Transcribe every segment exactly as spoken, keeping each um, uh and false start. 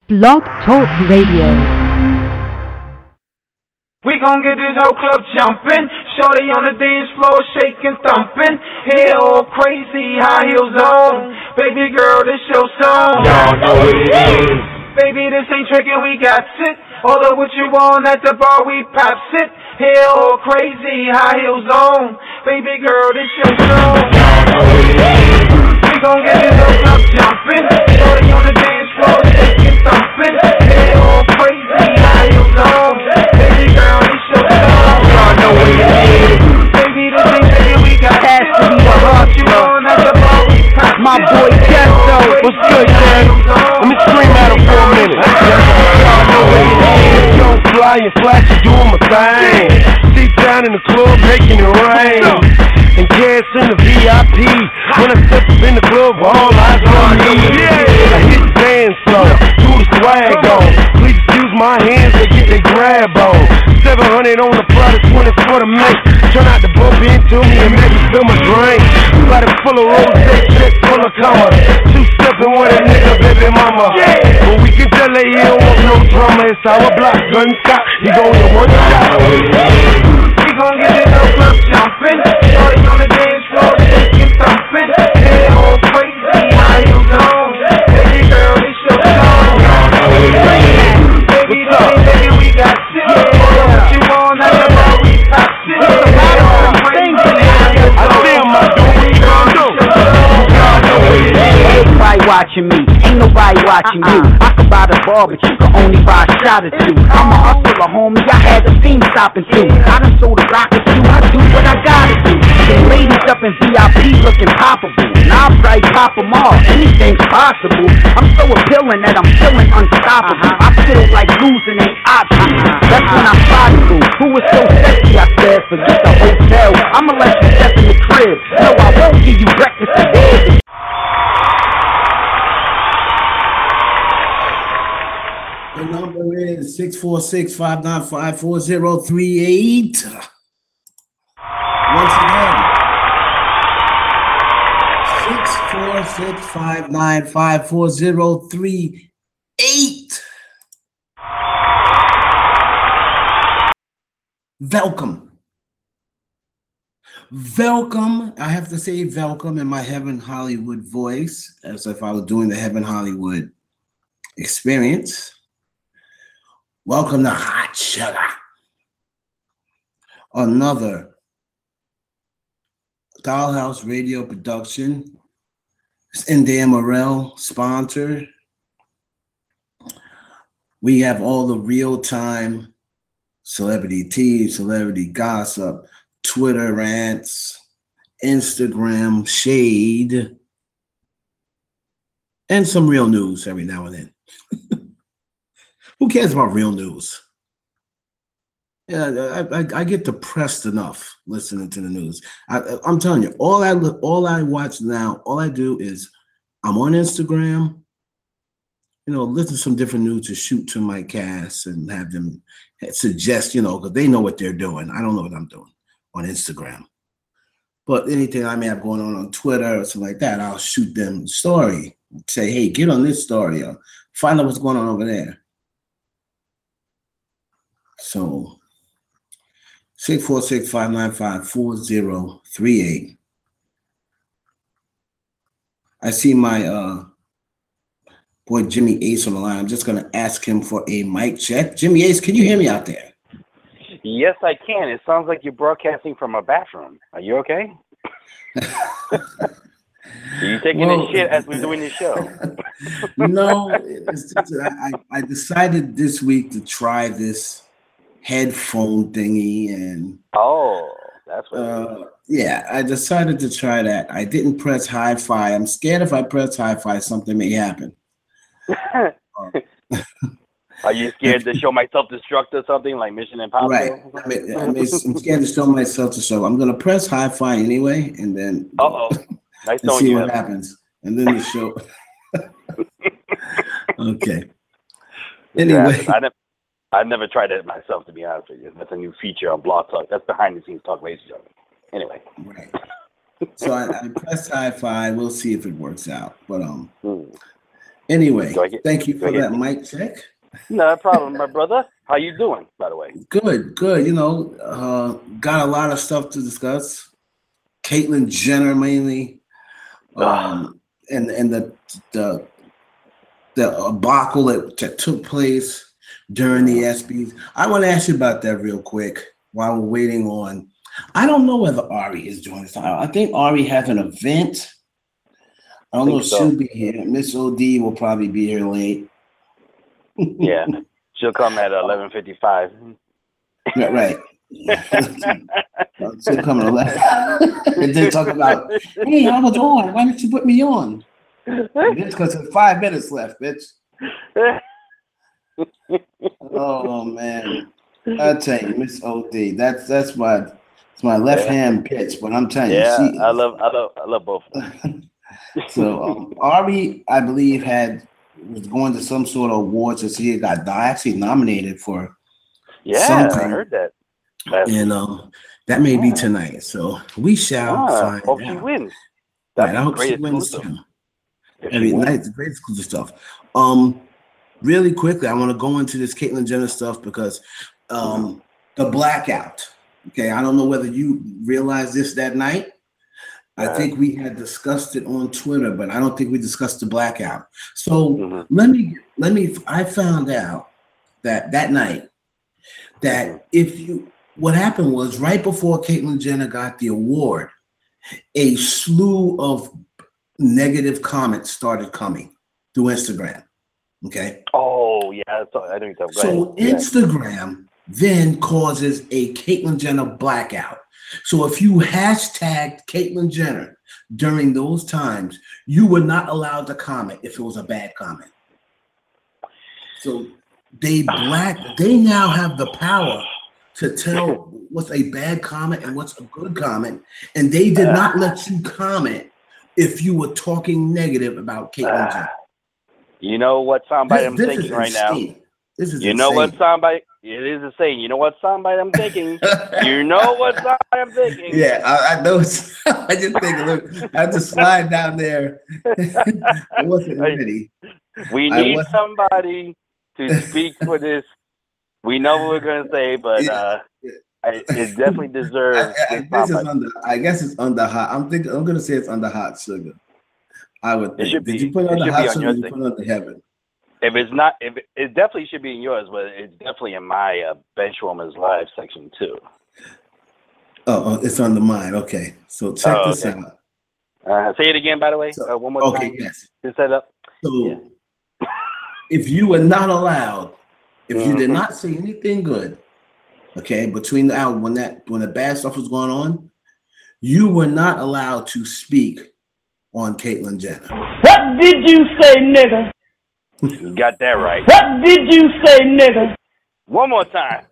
Blog Talk Radio. We gon' get this whole club jumping, shorty on the dance floor shaking, thumping, hair all crazy, high heels on. Baby girl, this your song. Y'all know what it is. Baby, this ain't trickin', we got it. Order what you want at the bar, we pops it. Hair all crazy, high heels on. Baby girl, this your song. Y'all know what it is. We gon' get this whole club jumping, shorty on the dance floor shaking, thumping, hair all crazy, high heels on. Baby girl, this your song. Y'all know what it is. Baby, this ain't trickin', we got it. Order what you want at the bar, we pops it. My boy Gesto, what's good, man? Let me scream at him for a minute. Y'all know what it is. Young fly and flashy doing my thing. Deep down in the club making it rain. And gas in the V I P. When I step up in the club, all eyes on me. I hit the dance floor, do the swag on. Please excuse my hands, they get they grab on. seven hundred on the product, twenty for the mix. Try not to bump into me and make me spill my drink. Body full of rose, check full of commas. Two stepping with a nigga, baby mama. But we can tell that he don't want no drama. It's our block, gunshot. He going to one shot. We gon' get this whole club jumping, shorty on the dance floor shaking, thumping, hair all crazy, high heels on. Baby girl, this your song. Baby, this ain't taking, we got shit. Order what you want at the bar, we pop shit. I feel my dude, what you gon' do? Ain't nobody watching me, ain't nobody watching you. I could buy the bar, but you can only buy a shot or two. I'm a hustler, homie, I had the team stopping too. I done sold a rocket too, I do what I gotta do. The ladies up in V I P looking poppable. Now I probably pop them all, anything's possible. I'm so appealing that I'm feeling unstoppable. I feel like losing ain't option. That's when I spotted you. Who was so sexy, I said, forget the hotel. I'ma let you step in the crib. No, I won't give you breakfast today. The number is six four six, five nine five, four zero three eight. Once again, six four six, five nine five, four zero three eight. Welcome. Welcome. I have to say welcome in my Heaven Hollywood voice, as if I was doing the Heaven Hollywood experience. Welcome to Hot Sugar, another Dollhouse Radio production. It's India Morel sponsor. We have all the real-time celebrity tea, celebrity gossip, Twitter rants, Instagram shade, and some real news every now and then. Who cares about real news? Yeah, I, I, I get depressed enough listening to the news. I, I'm telling you, all I all I watch now, all I do is I'm on Instagram, you know, listen to some different news to shoot to my cast and have them suggest, you know, because they know what they're doing. I don't know what I'm doing on Instagram. But anything I may have going on on Twitter or something like that, I'll shoot them a story. Say, hey, get on this story or find out what's going on over there. So six four six, five nine five, four zero three eight. I see my uh, boy Jimmy Ace on the line. I'm just going to ask him for a mic check. Jimmy Ace, can you hear me out there? Yes, I can. It sounds like you're broadcasting from a bathroom. Are you okay? Are you taking well, a shit as we're doing this show? No, it's just, I, I decided this week to try this headphone thingy, and oh, that's what. Uh, yeah, I decided to try that. I didn't press hi-fi. I'm scared if I press hi-fi, something may happen. uh, Are you scared to show myself destruct or something like Mission Impossible? Right. I mean, I mean, I'm scared to show myself to show. I'm gonna press hi-fi anyway, and then uh oh, nice and see you what have. happens, and then the show. Okay. Anyway, yeah, I never, I've never tried it myself, to be honest with you. That's a new feature on Blog Talk. That's behind the scenes talk radio. Anyway. Right. So I, I pressed hi-fi. We'll see if it works out. But um, hmm. Anyway, get, thank you for that get, mic check. No problem, my brother. How you doing, by the way? Good, good. You know, uh, got a lot of stuff to discuss. Caitlyn Jenner mainly, um, and and the the the debacle that, that took place during the ESPYs. I want to ask you about that real quick while we're waiting on. I don't know whether Ari is joining us. I think Ari has an event. I don't I know if so. She'll be here. Miss O D will probably be here late. Yeah, she'll come at eleven fifty-five. Yeah, right. She'll come at eleven. And then talk about, hey, I was on. Why didn't you put me on? Bitch, because there's five minutes left, bitch. Oh man, I tell you, Miss O D, that's that's my it's my left yeah. hand pitch, but I'm telling yeah, you, she, I love I love I love both of them. So um, Ari, I believe, had was going to some sort of awards, and she got actually nominated for yeah, something. I heard that. That's and um, that may yeah. be tonight. So we shall ah, find hope out. She wins. Right, I hope she wins too. Every night, great exclusive stuff. Um, really quickly, I want to go into this Caitlyn Jenner stuff because um, the blackout. Okay, I don't know whether you realized this that night. I think we had discussed it on Twitter, but I don't think we discussed the blackout. So mm-hmm. let me let me. I found out that that night that if you what happened was right before Caitlyn Jenner got the award, a slew of negative comments started coming through Instagram. Okay. Oh yeah, I didn't know. So Instagram then causes a Caitlyn Jenner blackout. So if you hashtagged Caitlyn Jenner during those times, you were not allowed to comment if it was a bad comment. So they black they now have the power to tell what's a bad comment and what's a good comment, and they did not let you comment if you were talking negative about Caitlyn uh, Jenner. You know what soundbite I'm thinking right now? This is you know what soundbite it is a saying. You know what soundbite I'm thinking? You know what soundbite I'm thinking? Yeah, I, I know. I just think, look, I just slide down there. I wasn't ready. We need somebody to speak for this. We know what we're gonna say, but yeah, uh, yeah. I, it definitely deserves. I, I, this is under, I guess it's under hot. I'm thinking. I'm gonna say it's under hot sugar. I would think. It should Did be, you put it under hot sugar? Or you thing. put it under heaven. If it's not, if it, it definitely should be in yours, but it's definitely in my uh, Benchwarmers Live section too. Oh, oh, it's under mine. Okay, so check oh, this okay. out. Uh, say it again, by the way. So, uh, one more okay, time. Okay, yes. To set up. So, yeah. if you were not allowed, if mm-hmm. you did not say anything good, okay, between the hour when that when the bad stuff was going on, you were not allowed to speak on Caitlyn Jenner. What did you say, nigga? You got that right. What did you say, nigga? One more time.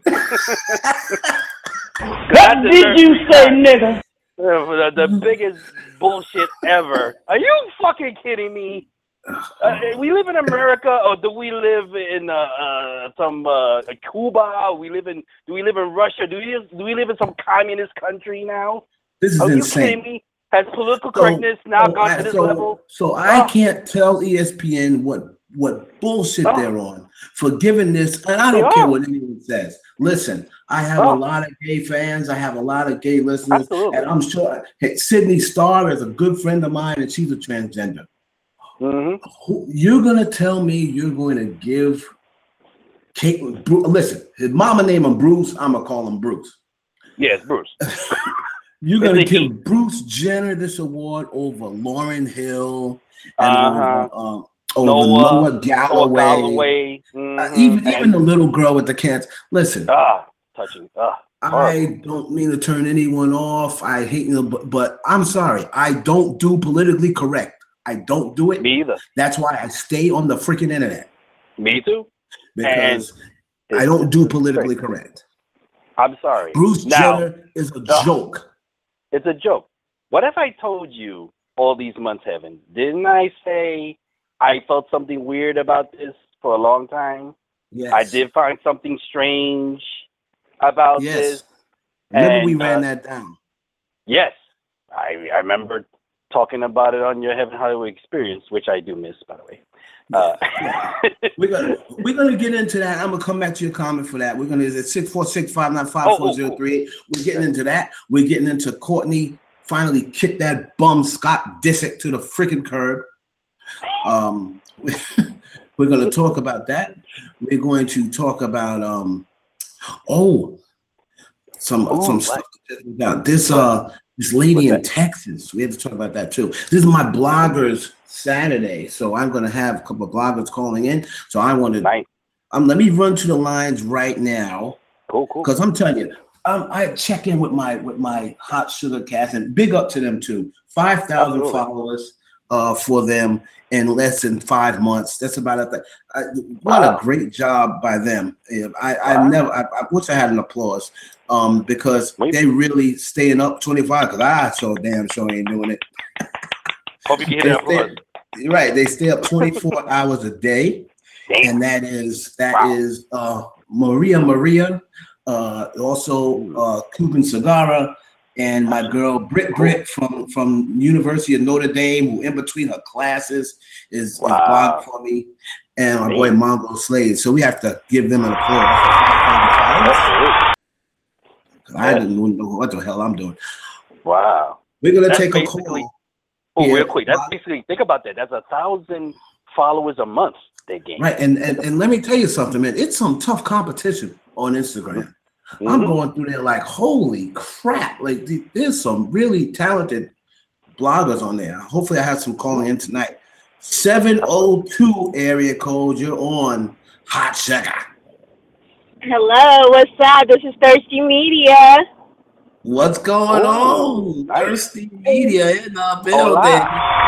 What did you say, nigga? The, the biggest bullshit ever. Are you fucking kidding me? Uh, we live in America, or do we live in uh, uh, some uh, Cuba? We live in? Do we live in Russia? Do we do we live in some communist country now? This is Are insane. You kidding me? Has political correctness so, now so gone I, to this so, level? So I oh. can't tell E S P N what what bullshit oh. they're on for giving this, and I don't they care are. what anyone says. Listen, I have oh. a lot of gay fans. I have a lot of gay listeners, Absolutely. And I'm sure hey, Sydney Starr is a good friend of mine, and she's a transgender. Mm-hmm. You're gonna tell me you're going to give Kate? Listen, his mama named him Bruce. I'm gonna call him Bruce. Yes, Bruce. You're gonna give Bruce Jenner this award over Lauryn Hill and uh-huh. over, um, over Noah, Noah Galloway. Galloway. Mm-hmm. Uh, even and, even the little girl with the cats. Listen, ah, touching. Ah, I don't mean to turn anyone off. I hate you, know, but, but I'm sorry. I don't do politically correct. I don't do it. Me either. That's why I stay on the freaking internet. Me too. Because I don't do politically crazy. correct. I'm sorry. Bruce now, Jenner is a uh, joke. It's a joke. What if I told you all these months, Heaven? Didn't I say I felt something weird about this for a long time? Yes. I did find something strange about yes. this. Remember and, we ran uh, that down. Yes. I I remember talking about it on your Heaven Hollywood Experience, which I do miss, by the way. Uh, we're gonna we're gonna get into that. I'm gonna come back to your comment for that. We're gonna is it six four six five nine five four zero three eight. We're getting into that. We're getting into Courtney finally kicked that bum Scott Disick to the freaking curb. Um, we're gonna talk about that. We're going to talk about um oh some Ooh, some what? stuff about this uh this lady in Texas. We have to talk about that too. This is my bloggers Saturday, so I'm going to have a couple of bloggers calling in. So I want to, nice. um, let me run to the lines right now. Cool, cool. Because I'm telling you, um, I check in with my with my Hot Sugar Cast, and big up to them too. Five thousand followers uh, for them in less than five months. That's about a th- I, what wow. a great job by them. I, I wow. never. I, I wish I had an applause um, because Wait. they really staying up twenty-five. Because I so damn sure ain't doing it. Hope you can hear that. Right, they stay up twenty-four hours a day, Damn. and that is that wow. is uh, Maria Maria, uh, also uh, Cuban Sagara, and my girl Britt Britt from from University of Notre Dame, who in between her classes is, wow. is blog for me, and my Damn. boy Mongo Slade. So we have to give them an applause. I didn't know what the hell I'm doing. Wow, we're gonna That's take a call. Oh, yeah, real quick. That's basically, think about that. That's a thousand followers a month they gain. Right, and, and and let me tell you something, man. It's some tough competition on Instagram. Mm-hmm. I'm going through there like, holy crap! Like, there's some really talented bloggers on there. Hopefully, I have some calling in tonight. seven oh two area code. You're on Hot Sugar. Hello, what's up? This is Thirsty Media. What's going oh, on? Nice. Thirsty Media in the building.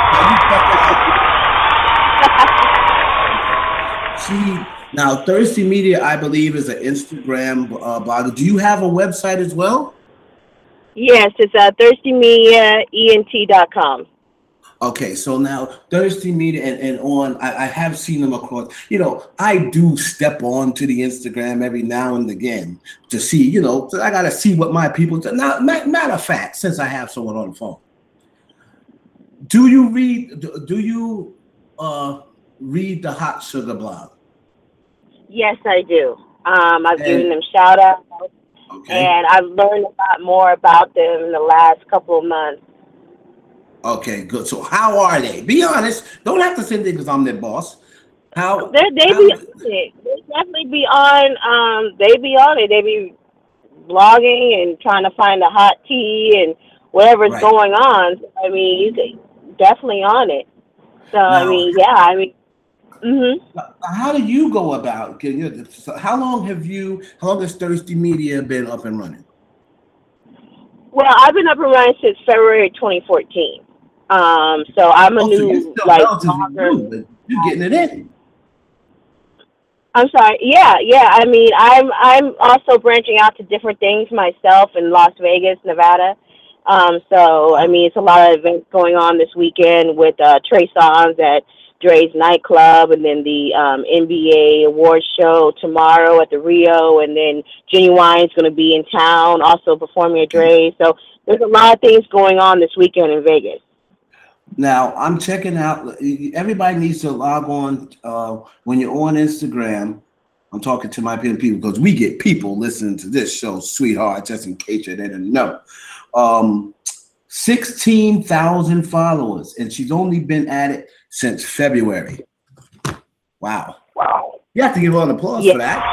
She now Thirsty Media, I believe, is an Instagram uh, blogger. Do you have a website as well? Yes, it's uh, thirsty media ent dot com. Okay, so now Thirsty Media and, and on, I, I have seen them across. You know, I do step on to the Instagram every now and again to see, you know, I got to see what my people do. Now, matter of fact, since I have someone on the phone, do you read, do, do you uh, read the Hot Sugar blog? Yes, I do. Um, I've and, given them shout outs, okay. and I've learned a lot more about them in the last couple of months. Okay, good. So how are they? Be honest. Don't have to say anything because I'm their boss. How they they how, be on it. They definitely be on. Um, they be on it. They be blogging and trying to find the hot tea and whatever's right. going on. I mean, he's definitely on it. So now, I mean, yeah. I mean, mm-hmm. How do you go about? Can you? How long have you? How long has Thirsty Media been up and running? Well, I've been up and running since February twenty fourteen. Um, so I'm a oh, new so like new, but you're getting it in. I'm sorry. Yeah, yeah. I mean, I'm I'm also branching out to different things myself in Las Vegas, Nevada. Um, so I mean, it's a lot of events going on this weekend with uh, Trey Songz at Dre's nightclub, and then the um, N B A awards show tomorrow at the Rio, and then Genuine's going to be in town also performing at Dre's. So there's a lot of things going on this weekend in Vegas. Now, I'm checking out. Everybody needs to log on uh, when you're on Instagram. I'm talking to my people because we get people listening to this show, sweetheart, just in case you didn't know. Um, sixteen thousand followers, and she's only been at it since February. Wow. Wow. You have to give her an applause yeah. for that.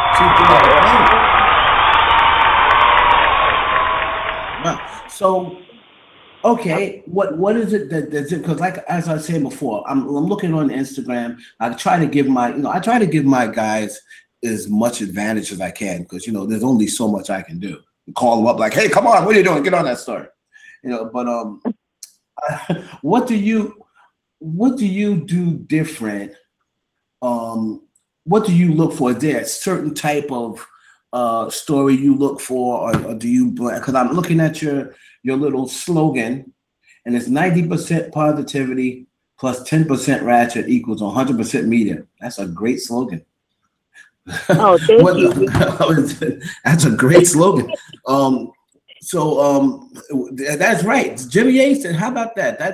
Wow. So, okay, what what is it that that's it? Because, like as I said before, I'm I'm looking on Instagram. I try to give my you know I try to give my guys as much advantage as I can because you know there's only so much I can do. Call them up like, hey, come on, what are you doing? Get on that story, you know. But um, what do you what do you do different? Um, what do you look for? Is there a certain type of uh story you look for, or, or do you? Because I'm looking at your your little slogan, and it's ninety percent positivity plus ten percent ratchet equals one hundred percent media. That's a great slogan. Oh, thank what, you. That's a great slogan. Um, so um, that's right. Jimmy A said, "How about that? That's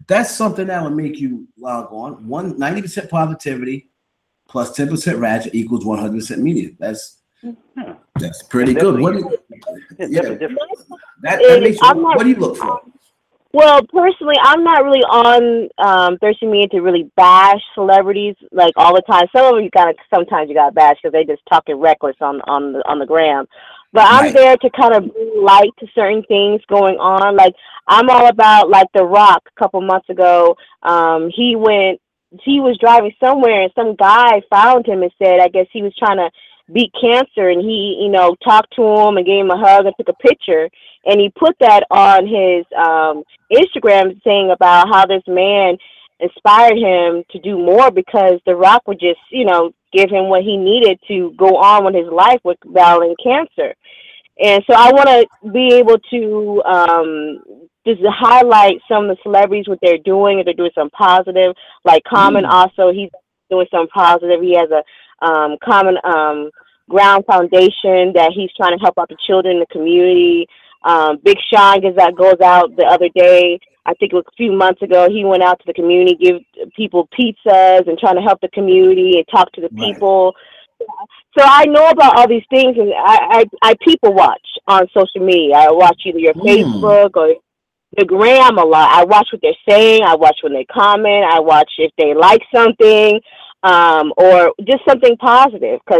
That's something that would make you log on. One ninety percent positivity plus ten percent ratchet equals one hundred percent media. That's that's pretty It's good. What do different. you, It's yeah, different, different. that, that makes you, I'm not- what do you look for? Well, personally, I'm not really on um, Thirsty Media to really bash celebrities like all the time. Some of them you gotta sometimes you gotta bash because they just talking reckless on on the on the gram. But I'm Right. there to kind of bring light to certain things going on. Like I'm all about like The Rock. A couple months ago, um, he went. He was driving somewhere and some guy found him and said, I guess he was trying to beat cancer, and he, you know, talked to him and gave him a hug and took a picture, and he put that on his um, Instagram saying about how this man inspired him to do more because The Rock would just, you know, give him what he needed to go on with his life with battling cancer. And so I want to be able to um, just highlight some of the celebrities, what they're doing, if they're doing something positive. Like Common Mm. also, he's doing something positive. He has a um, Common um, Ground Foundation that he's trying to help out the children in the community. Um, Big Sean gets that goes out the other day. I think it was a few months ago. He went out to the community, give people pizzas and trying to help the community and talk to the Right. people. So I know about all these things, and I, I, I people watch on social media. I watch either your Mm. Facebook or the gram a lot. I watch what they're saying. I watch when they comment. I watch if they like something um, or just something positive, because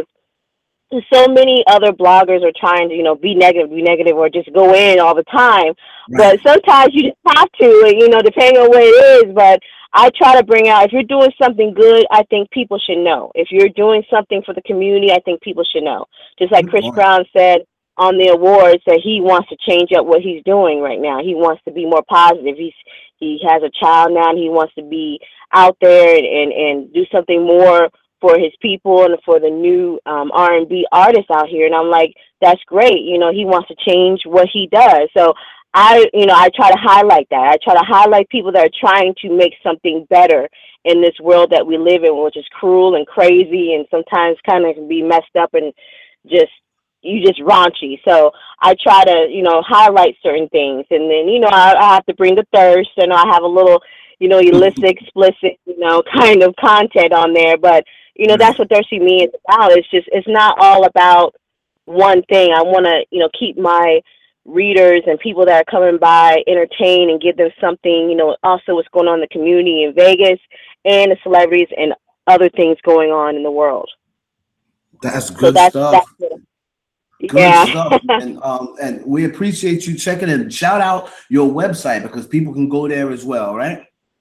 so many other bloggers are trying to, you know, be negative, be negative, or just go in all the time. Right. But sometimes you just have to, and, you know, depending on what it is. But I try to bring out, if you're doing something good, I think people should know. If you're doing something for the community, I think people should know. Just like Good Chris point. Brown said on the awards that he wants to change up what he's doing right now. He wants to be more positive. He's he has a child now, and he wants to be out there and, and, and do something more for his people and for the new um, R and B artists out here. And I'm like, that's great. You know, he wants to change what he does. So I, you know, I try to highlight that. I try to highlight people that are trying to make something better in this world that we live in, which is cruel and crazy and sometimes kind of can be messed up and just, you just raunchy. So I try to, you know, highlight certain things. And then, you know, I, I have to bring the thirst, and I have a little, you know, illicit, explicit, you know, kind of content on there. But, you know, that's what Thirsty Me is about. It's just, it's not all about one thing. I want to, you know, keep my readers and people that are coming by entertained and give them something, you know, also what's going on in the community in Vegas and the celebrities and other things going on in the world. That's So good that's, stuff. that's it. Good Yeah. stuff. And um and we appreciate you checking in. Shout out your website because people can go there as well, right?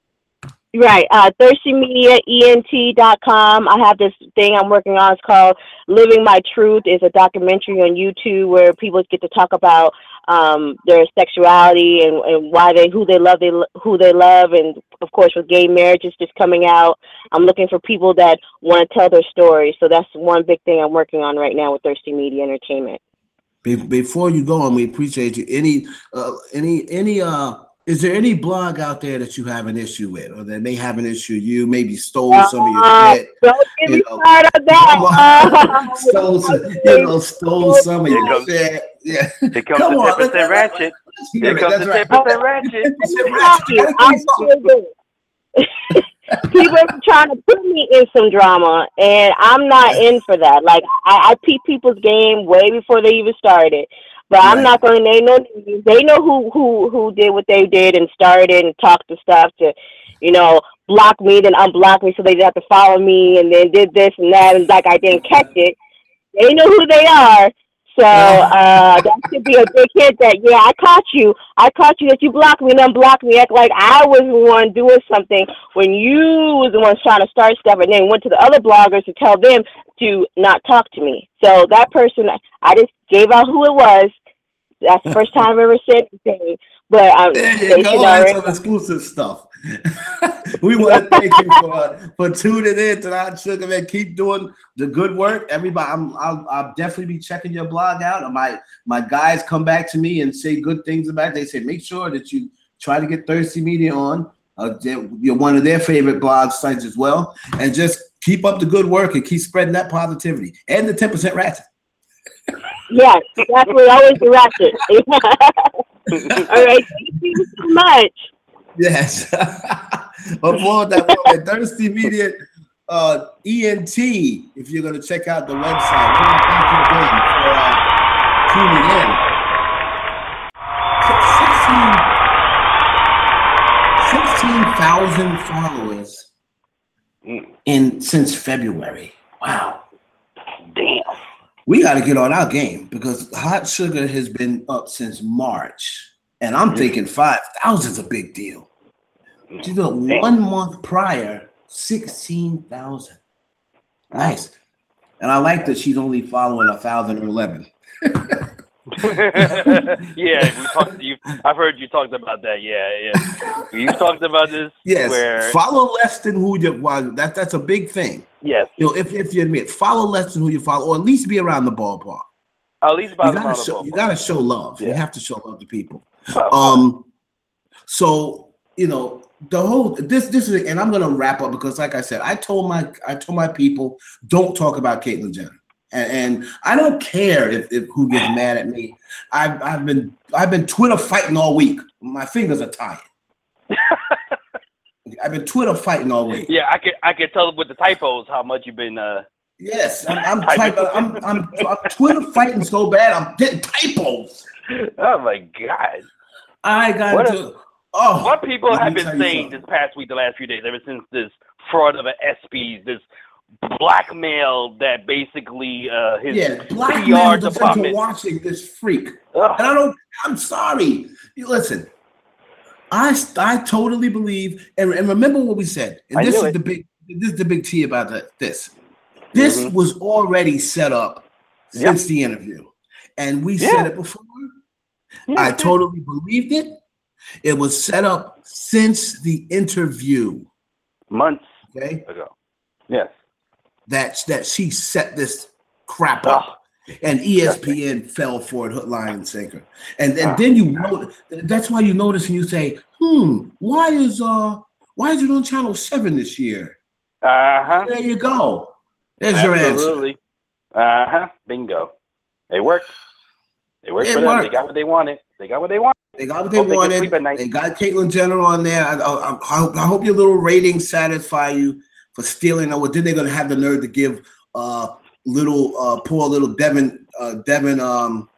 Right. Uh, thirsty media E N T dot com. I have this thing I'm working on. It's called Living My Truth. It's a documentary on YouTube where people get to talk about um, their sexuality and, and why they, who they love, they who they love. And of course, with gay marriages just coming out, I'm looking for people that want to tell their story. So that's one big thing I'm working on right now with Thirsty Media Entertainment. Be- Before you go on, we appreciate you. Any uh any any uh is there any blog out there that you have an issue with, or that may have an issue? You maybe stole some of your Uh, shit. don't get You me know, started on that. stole some, you know, stole some of Here your comes- shit. Yeah. Here comes Come the on, ten percent let's- ratchet. let's hear Here it. comes That's the right. ten percent ratchet. Thank you. I'm so good. People are trying to put me in some drama, and I'm not in for that. Like, I, I peep people's game way before they even started. But I'm Right. not going to name no names. They know who, who, who did what they did and started and talked to stuff to, you know, block me, then unblock me so they have to follow me, and then did this and that, and like I didn't catch it. They know who they are. So uh, that should be a big hint that, yeah, I caught you. I caught you that you blocked me and unblocked me. Act like I was the one doing something when you was the one trying to start stuff, and then went to the other bloggers to tell them to not talk to me. So that person, I just gave out who it was. That's the first time I've ever said anything. But um, There they you go. should That's already- some exclusive stuff. We want to thank you for for tuning in tonight, Sugar Man. Keep doing the good work, everybody. I'm, I'll, I'll definitely be checking your blog out. My my guys come back to me and say good things about it. They say make sure that you try to get Thirsty Media on. Uh, you're one of their favorite blog sites as well, and just keep up the good work and keep spreading that positivity and the ten percent ratchet. Yes, that's what always the ratchet. All right, thank you so much. Yes. Applaud that woman. Thirsty Media, uh, E N T, if you're going to check out the website. We want to thank you again for uh, tuning in. sixteen thousand followers in since February. Wow. Damn. We got to get on our game because Hot Sugar has been up since March. And I'm mm-hmm. thinking five thousand is a big deal. You know, one month prior, sixteen thousand. Nice. And I like that she's only following one thousand eleven. Yeah, we talked, you, I've heard you talked about that. Yeah, yeah. You talked about this. Yes. Where... Follow less than who you well, that That's a big thing. Yes. You know, if, if you admit, follow less than who you follow, or at least be around the ballpark. At least about you the gotta show, ballpark. You got to show love. Yeah. You have to show love to people. Well, Um. So you know the whole this this is, and I'm gonna wrap up because, like I said, I told my I told my people don't talk about Caitlyn Jenner. And, and I don't care if, if who gets mad at me. I've I've been I've been Twitter fighting all week. My fingers are tired. I've been Twitter fighting all week. Yeah, I can I can tell with the typos how much you've been. Uh, yes, I'm I'm, typing, I'm, I'm I'm Twitter fighting so bad I'm getting typos. Oh my God! I got what to. A, oh, what people have been saying this past week, the last few days, ever since this fraud of an S P, this blackmail that basically uh, his yeah, P blackmail R into department watching this freak. Ugh. And I don't. I'm sorry. You listen. I I totally believe, and, and remember what we said. And I this knew is it. the big. This is the big T about that. This. This Mm-hmm. was already set up since Yep. the interview, and we Yeah. said it before. Yeah, I yeah. totally believed it. It was set up since the interview. months Okay, ago. Yes. that that she set this crap up, and E S P N fell for it, hook, line, and sinker. And, and Ah. then you know that's why you notice and you say, "Hmm, why is uh why is it on Channel Seven this year?" Uh huh. There you go. There's your answer. Absolutely. Uh huh. Bingo. They worked. They worked It for them. worked. They got what they wanted. They got what they wanted. They got what they Hope they can wanted. sleep at night. They got Caitlyn Jenner on there. I, I, I, hope, I hope your little ratings satisfy you for stealing. Or then they're gonna have the nerve to give uh little uh poor little Devin uh Devin um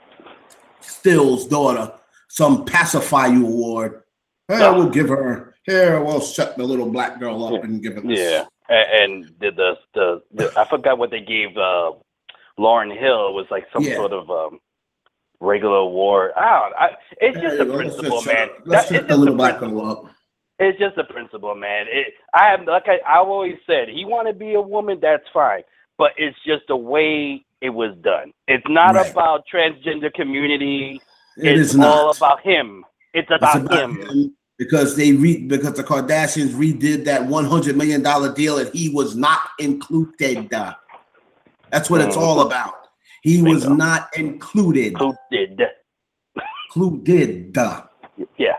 Still's daughter some Pacify You award. Hey, Oh. we'll give her here. We'll shut the little black girl up and give it. Yeah. And, and the, the the the I forgot what they gave uh, Lauryn Hill. It was like some Yeah. sort of um, regular award. I don't. I, it's just Hey, a let's principle, just man. shut- Let's That- shut it's the just little a black principle. girl up. It's just a principle, man. It, I have, like I, I've always said, he want to be a woman, that's fine. But it's just the way it was done. It's not Right. about transgender community. It it's is all not. about him. It's It's about, about him. him because they re because the Kardashians redid that one hundred million dollar deal and he was not included. That's what it's all about. He was Bingo. not included. Included. Included. Yeah.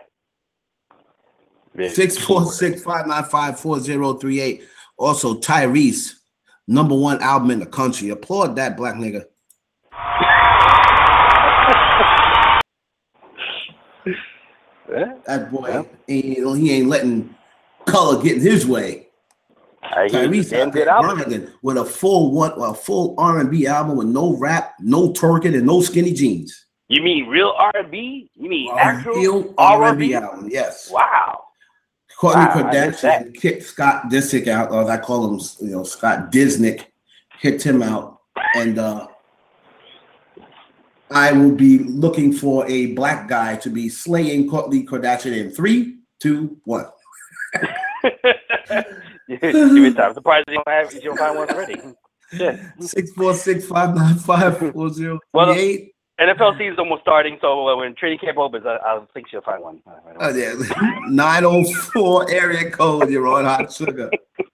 Six four six five nine five four zero three eight. Also, Tyrese, number one album in the country. Applaud that, black nigga. That boy, Yeah. ain't, you know, he ain't letting color get in his way. I hear you. Tyrese Damn out good there album. grinding with a full one, a full R and B album with no rap, no twerking, and no skinny jeans. You mean real R and B? You mean A actual real R R and and B B? album, yes. Wow. Kourtney Wow, I missed that. Kardashian kicked Scott Disick out, or as I call him, you know, Scott Disnick, kicked him out, and uh, I will be looking for a black guy to be slaying Kourtney Kardashian in three, two, one. Give it time. Surprised you don't have you don't find one already. Yeah. Six four six five nine five four zero Well, three eight. N F L season's almost starting, so uh, when training camp opens, I, I think she'll find one. Uh, right Oh away. yeah, nine oh four area code. You're on Hot Sugar.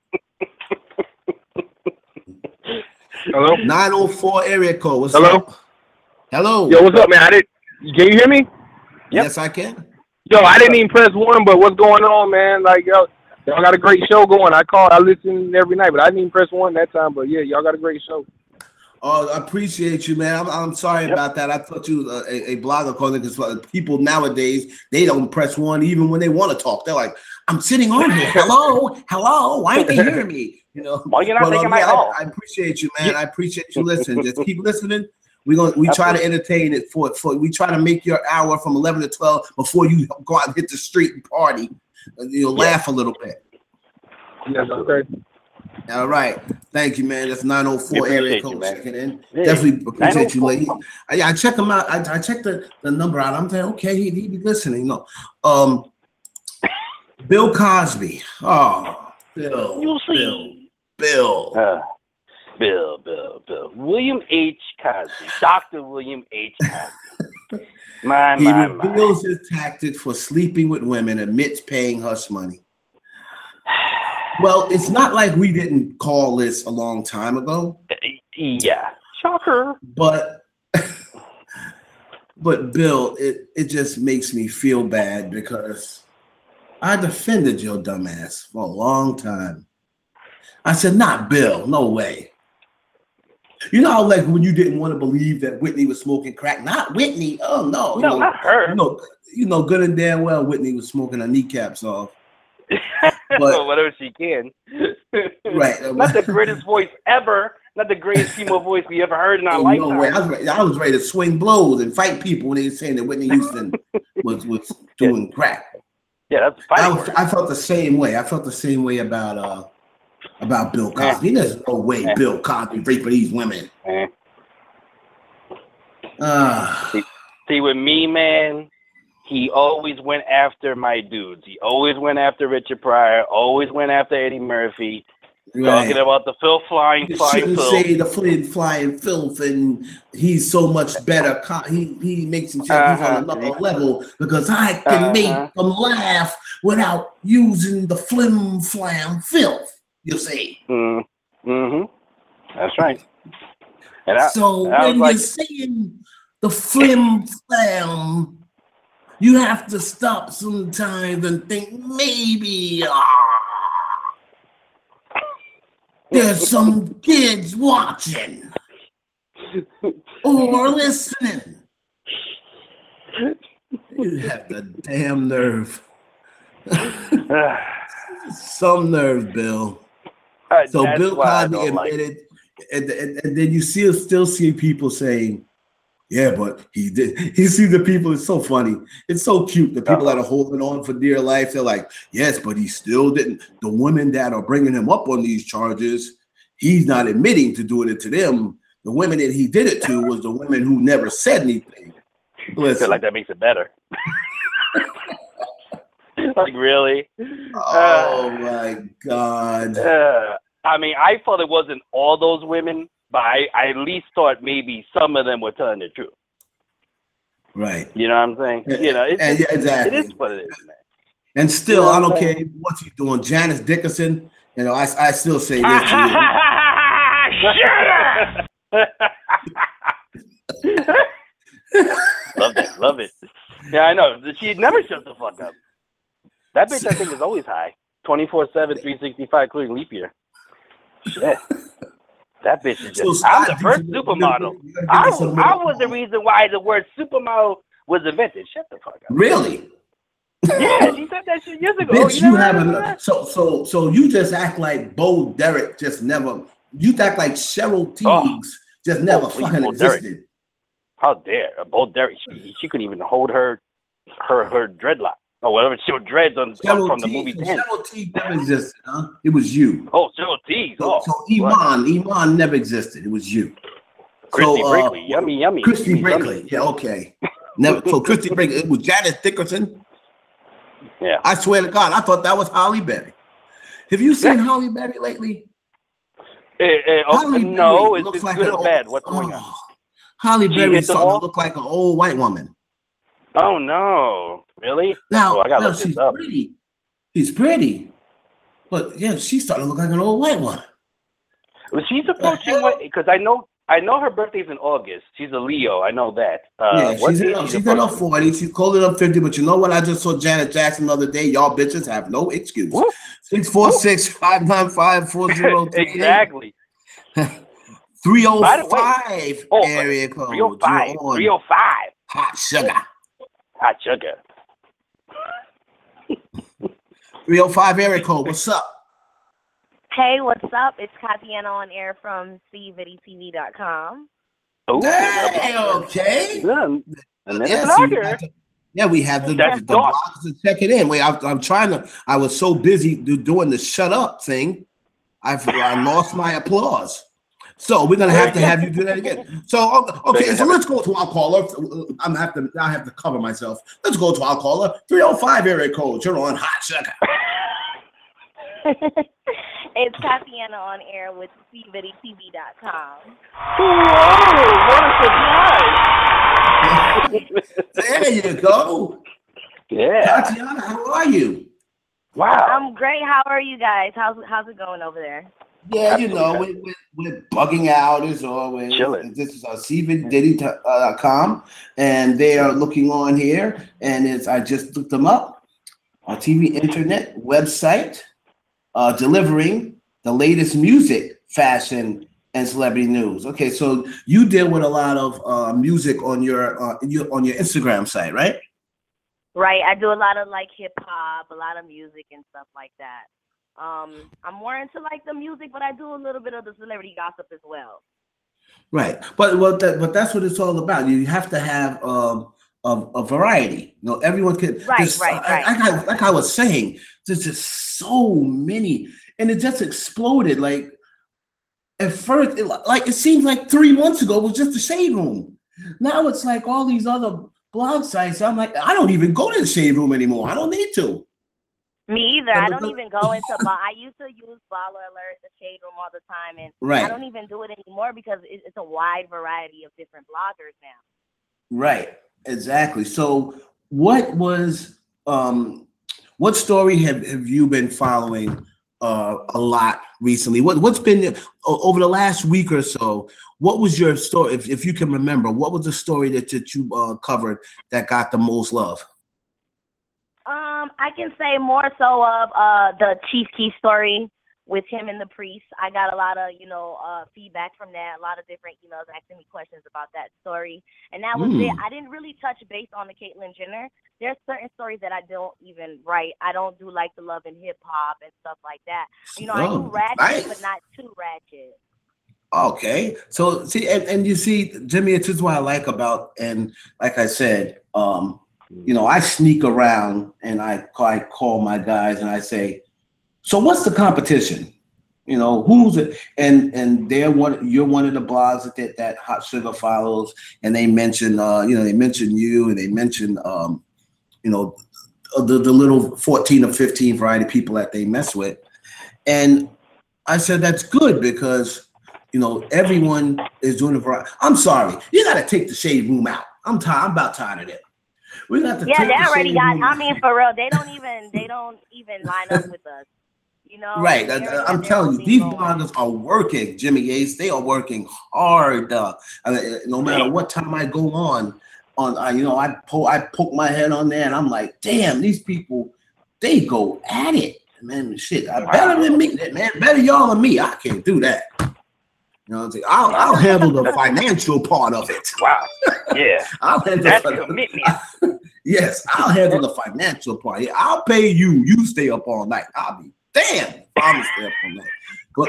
Hello? Nine oh four area code. What's Hello? up? Hello. Yo, what's up, man? I did. Can you hear me? Yes, I can. Yo, I didn't even press one, but what's going on, man? Like, yo, y'all got a great show going. I call, I listen every night, but I didn't even press one that time. But yeah, y'all got a great show. Oh, I appreciate you, man. I'm, I'm sorry Yep. about that. I thought you were a, a blogger calling because people nowadays they don't press one even when they want to talk. They're like, "I'm sitting on here. Hello, hello. Why aren't they hearing me?" You know. Why you're not But, taking um, my yeah, call? I, I appreciate you, man. I appreciate you listening. Just keep listening. We gonna we try to entertain it for for we try to make your hour from eleven to twelve before you go out and hit the street and party. And you'll Yeah. laugh a little bit. Yes, okay. All right. Thank you, man. That's nine oh four We area appreciate you, code man. checking in. Yeah. Definitely appreciate you, lady. nine oh I, I check him out. I, I check the, the number out. I'm saying, okay, he, he be listening. No. Um, Bill Cosby. Oh, Bill. You'll Bill. see. Bill. Uh, Bill, Bill, Bill. William H. Cosby. Doctor William H. Cosby. My, He my, my. reveals his tactic for sleeping with women, admits paying hush money. Well, it's not like we didn't call this a long time ago, Yeah. Shocker. but but Bill, it, it just makes me feel bad because I defended your dumbass for a long time. I said, not Bill, no way. You know how like when you didn't want to believe that Whitney was smoking crack? Not Whitney. Oh no. No, you know, not her. You know, you know good and damn well Whitney was smoking her kneecaps off. Well, whatever she can. Right. Not the greatest voice ever. Not the greatest female voice we ever heard in our Oh, lifetime. no way. I was, ready, I was ready to swing blows and fight people when they were saying that Whitney Houston was, was doing crack. Yeah, that's I, fighting was, word. I felt the same way. I felt the same way about uh about Bill Cosby. There's no way Eh. Bill Cosby raping these women. Eh. Uh, See, see, with me, man, he always went after my dudes. He always went after Richard Pryor. Always went after Eddie Murphy. right. Talking about the Phil flying, You flying shouldn't Phil. say the flying, flying filth, and he's so much better. Co- He he makes himself he's Uh-huh. on another level because I can Uh-huh. make them laugh without using the flim flam filth. You see. Mm, mm-hmm. That's right. And I, So and I when was like, you're saying the flim flam, you have to stop sometimes and think maybe ah, there's some kids watching or listening. You have the damn nerve. Some nerve, Bill. uh, So that's Bill why I Cosby don't like it. admitted, and, and, and then you still still see people saying, "Yeah, but he did." You see the people. It's so funny. It's so cute. The people that are holding on for dear life, they're like, "Yes, but he still didn't." The women that are bringing him up on these charges, he's not admitting to doing it to them. The women that he did it to was the women who never said anything. I feel Listen, like that makes it better. Like, really? oh my God. Uh, I mean, I thought it wasn't all those women, but I, I at least thought maybe some of them were telling the truth. Right. You know what I'm saying? You know, it's, And yeah, exactly. it is what it is, man. And still, You know I don't what I'm care saying? what's he doing. Janice Dickinson, you know, I, I still say this to Love it, love it. Yeah, I know. She never shuts the fuck up. That bitch, I think, is always high. twenty-four seven, three sixty-five, including leap year. Shit. That bitch is just... So, I'm Scott, the first you- you- supermodel. you gotta give I, us some I more- was the reason why the word supermodel was invented. Shut the fuck up. Really? Yeah, she said that shit years ago. Bitch, you you never have heard of enough. that? So, so, so you just act like Bo Derek just never. You act like Cheryl Teagues Oh. just never Oh, please, fucking Bo Derek. existed. How dare Bo Derek? She, she couldn't even hold her her her dreadlock or whatever. She was dreads on, on Cheryl from the Teagues, movie so ten. Cheryl Teagues never existed, huh? It was you. Oh, Cheryl Teagues. So, Oh, so what? Iman, Iman never existed. It was you. Christy so, uh, Brinkley. Yummy, yummy. Christy Yummy, Brinkley. yummy. Yeah, okay. Never. So Christy Brinkley. It was Janice Dickinson. Yeah. I swear to God, I thought that was Holly Berry. Have you seen Holly Berry lately? Eh, eh, oh, Holly no, Berry it's, looks it's like good an or old- bad? What's going on? Oh, Holly She Berry hit the starting to wall? look like an old white woman. Oh no, really? Now, oh, I gotta now look she's this up. pretty. She's pretty. But yeah, she's starting to look like an old white one. Well, she's approaching what? Because I know I know her birthday's in August. She's a Leo. I know that. Uh, yeah, what she's in, age her, she's she's in her approaching? forties. She's calling up fifty. But you know what? I just saw Janet Jackson the other day. Y'all bitches have no excuse. six four six, five nine five, four zero three eight. Exactly. three oh By the way- five Oh, area code. three oh five. You're on three oh five. Hot Sugar. Hot sugar. three oh five area code. What's up? Hey, what's up? It's Tatiana on air from C Viddy T V dot com. Oh, Hey, okay. yeah. And then Yeah, the so we blogger. got the- yeah, we have the, That's the, the dark. blogs to check it in. Wait, I, I'm trying to. I was so busy do, doing the shut up thing, I've I lost my applause. So we're gonna have to have you do that again. So okay, so let's go to our caller. I'm have to. I have to cover myself. Let's go to our caller. three oh five area code. You're on Hot Sugar. It's Tatiana on air with C Viddy T V dot com. Whoa, what a surprise. There you go. Yeah. Tatiana, how are you? Wow. I'm great. How are you guys? How's how's it going over there? Yeah, you know, we, we, we're bugging out as always. Chilling. This is our C V Diddy dot com, and they are looking on here, and it's I just looked them up. Our T V internet website, uh, delivering the latest music, fashion, and celebrity news. Okay, so you deal with a lot of uh, music on your uh, your on your Instagram site, right? Right. I do a lot of like hip hop, a lot of music and stuff like that. Um, I'm more into like the music, but I do a little bit of the celebrity gossip as well. Right, but well, that, but that's what it's all about. You have to have um, a, a variety. You know, everyone can. Right, there's- right, I- right. Like I, like I was saying, there's just so many, and it just exploded. Like at first, it, like it seemed like three months ago it was just the Shade Room. Now it's like all these other blog sites. I'm like, I don't even go to the Shade Room anymore. I don't need to. Me either. I don't even go into. Ba- I used to use Baller Alert, the Shade Room all the time, and Right. I don't even do it anymore because it- it's a wide variety of different bloggers now. Right, exactly. So, what was um, what story have, have you been following uh, a lot recently? What what's been o- over the last week or so? What was your story, if, if you can remember? What was the story that, that you uh, covered that got the most love? Um, I can say more so of uh the Chief Keef story with him and the priest. I got a lot of, you know, uh feedback from that, a lot of different emails asking me questions about that story. And that was Mm. it. I didn't really touch base on the Caitlyn Jenner. There's certain stories that I don't even write. I don't do like the love and hip hop and stuff like that. You know, I Oh, do ratchet, nice. but not too ratchet. Okay, so see, and, and you see, Jimmy, this is what I like about, and like I said, um, you know, I sneak around and I, I call my guys and I say, so what's the competition? You know, who's it? And and they're one. You're one of the blogs that that Hot Sugar follows, and they mention, uh, you know, they mention you, and they mention, um, you know, the the little fourteen or fifteen variety people that they mess with, and I said that's good because, you know, everyone is doing a variety. I'm sorry, you got to take the Shade Room out. I'm tired. I'm about tired of it. We got to Yeah, take they the already Shade got. Room I out. mean, for real, they don't even. They don't even line up with us. You know. Right, They I, already I'm got their telling own you, thing these going. bloggers are working. Jimmy Yates, they are working hard. Uh, I mean, no matter what time I go on, on uh, you know, I po- I poke my head on there, and I'm like, damn, these people, they go at it, man. Shit, I better than me, man. Better y'all than me. I can't do that. You know what I'm saying? I'll, I'll handle the financial part of it. Wow. Yeah. I'll handle That's the, commitment. yes, I'll handle the financial part. Yeah, I'll pay you. You stay up all night. I'll be damn if I'm gonna stay up all night. But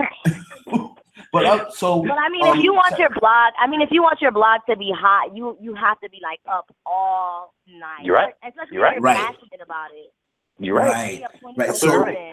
um, but uh, so. But I mean, um, if you want your blog, I mean, if you want your blog to be hot, you you have to be like up all night. You're right. Especially You're right. if you're Right. passionate about it. You're right. Right, Be up right. twenty-four So, seven.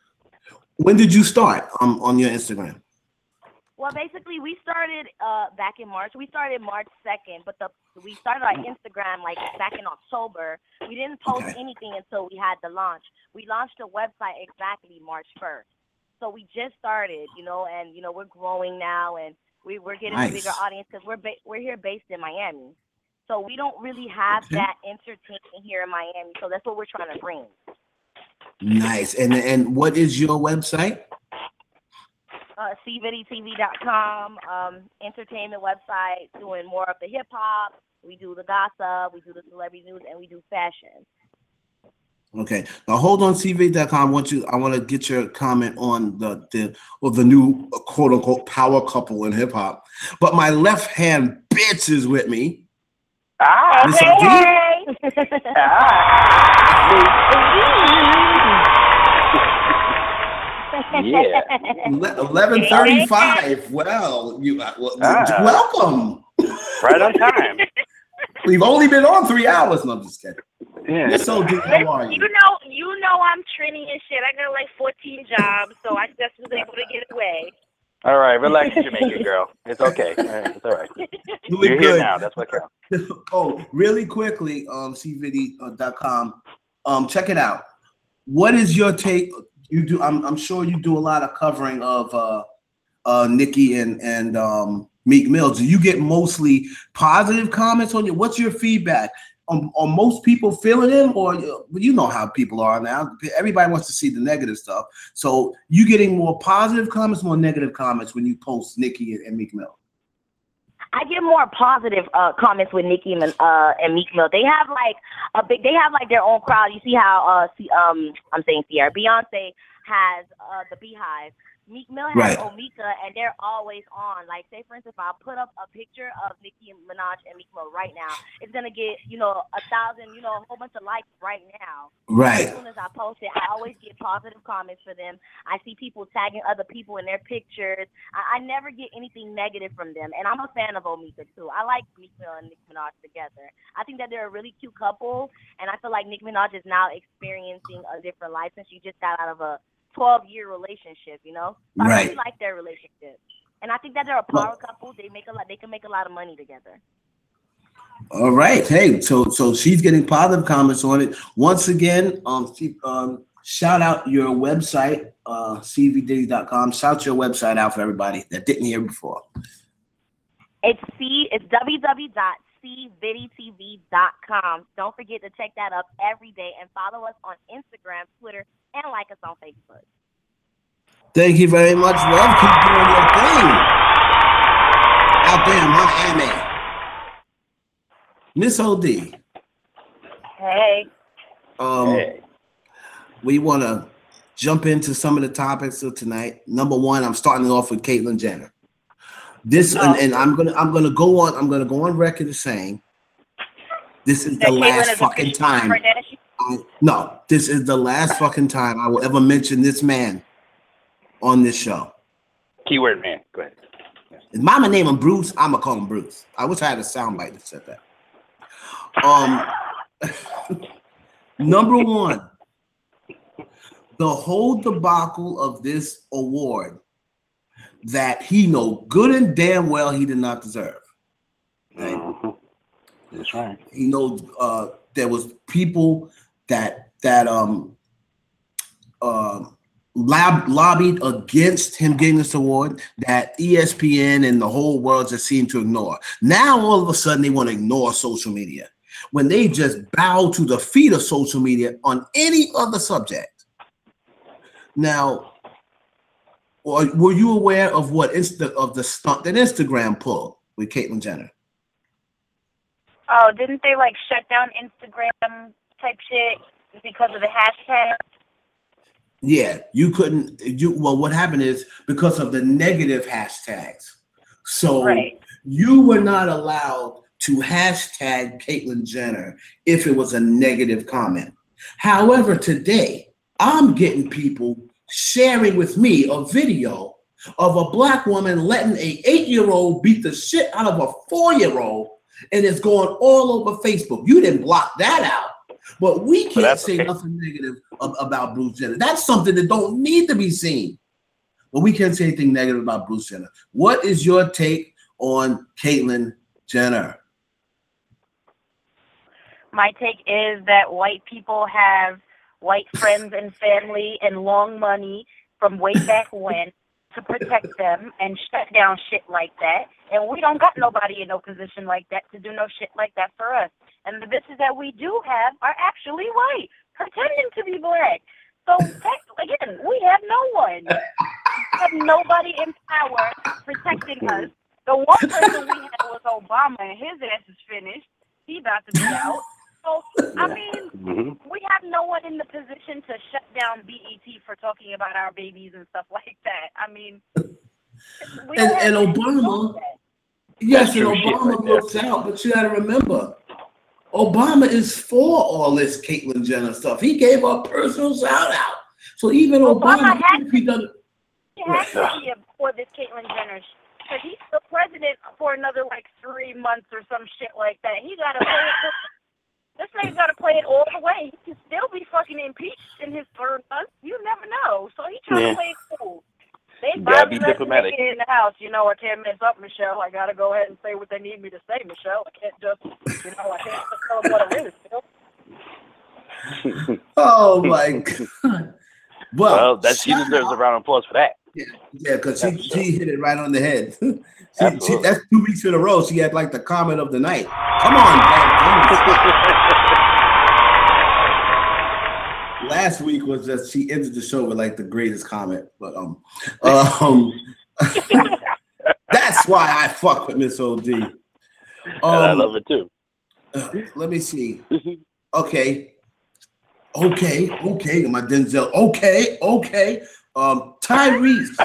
when did you start um, on your Instagram? Well, basically, we started uh, back in March. We started March second, but the we started our Instagram like back in October. We didn't post Okay. anything until we had the launch. We launched the website exactly March first. So we just started, you know, and you know we're growing now, and we we're getting Nice. a bigger audience because we're ba- we're here based in Miami. So we don't really have Okay. that entertainment here in Miami. So that's what we're trying to bring. Nice. And and what is your website? Uh, C Viddy T V dot com, um, entertainment website, doing more of the hip hop. We do the gossip, we do the celebrity news, and we do fashion. Okay. Now hold on, C V dot com. I want you. I want to get your comment on the the or the new quote unquote power couple in hip hop. But my left hand bitch is with me. Ah, Miss hey, O D. hey. Ah. Yeah. Eleven thirty-five. Well, you uh, well, Ah. welcome. Right on time. We've only been on three hours. No, I'm just kidding. Yeah. Miss O D, how are you? You know, you know, I'm Trini and shit. I got like fourteen jobs, so I just was able to get away. All right, relax, Jamaican girl. It's okay. All right, it's all right. Doing You're here good. now. That's what counts. Oh, really quickly, um, C V dot com. Um, check it out. What is your take? You do. I'm, I'm sure you do a lot of covering of uh, uh, Nicki and and um, Meek Mill. Do you get mostly positive comments on you? What's your feedback? Um, are most people feeling it, or you know how people are now? Everybody wants to see the negative stuff. So you getting more positive comments, more negative comments when you post Nicki and, and Meek Mill? I get more positive uh, comments with Nicki and, uh, and Meek Mill. They have like a big, they have like their own crowd. You see how uh, see, um, I'm saying Sierra, Beyonce has uh, the Beehive. Meek Mill has Right. Omika, and they're always on. Like, say, for instance, if I put up a picture of Nicki Minaj and Meek Mill right now, it's going to get, you know, a thousand, you know, a whole bunch of likes right now. Right. As soon as I post it, I always get positive comments for them. I see people tagging other people in their pictures. I, I never get anything negative from them. And I'm a fan of Omika, too. I like Meek Mill and Nicki Minaj together. I think that they're a really cute couple, and I feel like Nicki Minaj is now experiencing a different life since she just got out of a twelve-year relationship, you know? So I Right. really like their relationship. And I think that they're a power couple. They make a lot. They can make a lot of money together. All right. Hey, so so she's getting positive comments on it. Once again, um, she, um shout out your website, uh, C V D dot com. Shout your website out for everybody that didn't hear before. It's C. It's w w w dot c viddy t v dot com. Don't forget to check that up every day and follow us on Instagram, Twitter, and like us on Facebook. Thank you very much, love. Keep doing your thing out there in Miami. Miss O D. Hey. Um, Hey. we want to jump into some of the topics of tonight. Number one, I'm starting off with Caitlyn Jenner. This and, and I'm gonna I'm gonna go on I'm gonna go on record as saying this is the That Caitlyn last is a fucking Christian time. Kardashian? I, no, this is the last fucking time I will ever mention this man on this show. Keyword man. Go ahead. If mama name him Bruce, I'm gonna call him Bruce. I wish I had a soundbite that said that. Um, number one, the whole debacle of this award that he know good and damn well he did not deserve. Right? Mm-hmm. That's right. He knows uh, there was people that that um uh, lab, lobbied against him getting this award that E S P N and the whole world just seemed to ignore. Now all of a sudden they want to ignore social media when they just bow to the feet of social media on any other subject. Now, or were you aware of what Insta of the stunt that Instagram pulled with Caitlyn Jenner? Oh, didn't they like shut down Instagram type shit because of the hashtag? Yeah, you couldn't. You well, what happened is because of the negative hashtags. So Right. you were not allowed to hashtag Caitlyn Jenner if it was a negative comment. However, today I'm getting people sharing with me a video of a black woman letting a eight-year-old beat the shit out of a four-year-old, and it's going all over Facebook. You didn't block that out, but we can't that's say okay. nothing negative ab- about Bruce Jenner. That's something that don't need to be seen. But we can't say anything negative about Bruce Jenner. What is your take on Caitlyn Jenner? My take is that white people have white friends and family and long money from way back when to protect them and shut down shit like that. And we don't got nobody in no position like that to do no shit like that for us. And the bitches that we do have are actually white, pretending to be black. So, again, we have no one. We have nobody in power protecting us. The one person we had was Obama, and his ass is finished. He about to be out. So, I mean, Mm-hmm. we have no one in the position to shut down B E T for talking about our babies and stuff like that. I mean, we And, don't and have Obama, yes, and true shit Obama right there. looks out, but you got to remember, Obama is for all this Caitlyn Jenner stuff. He gave her a personal shout out. So even Obama Obama, had if he doesn't, He has to be for this Caitlyn Jenner because he's the president for another like three months or some shit like that. He gotta play it. This nigga gotta play it all the way. He can still be fucking impeached in his third month. You never know. So he trying Yeah. to play it cool. They Gotta Bobby be Redden diplomatic. naked in the house. You know, I can't mess up, Michelle. I gotta go ahead and say what they need me to say, Michelle. I can't just, you know, I can't just tell them what it is. You know? oh my God. Well, Well, that she shout deserves out- a round of applause for that. Yeah, because she, she hit it right on the head. she, she, Absolutely. that's two weeks in a row. She had like the comment of the night. Come on, man. Last week was just she ended the show with like the greatest comment, but um, um, that's why I fuck with Miss O D. Um, And I love it too. uh, let me see. Okay, okay, okay. My Denzel. Okay, okay. Um, Tyrese.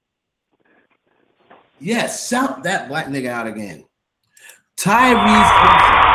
Yes, shout that black nigga out again. Tyrese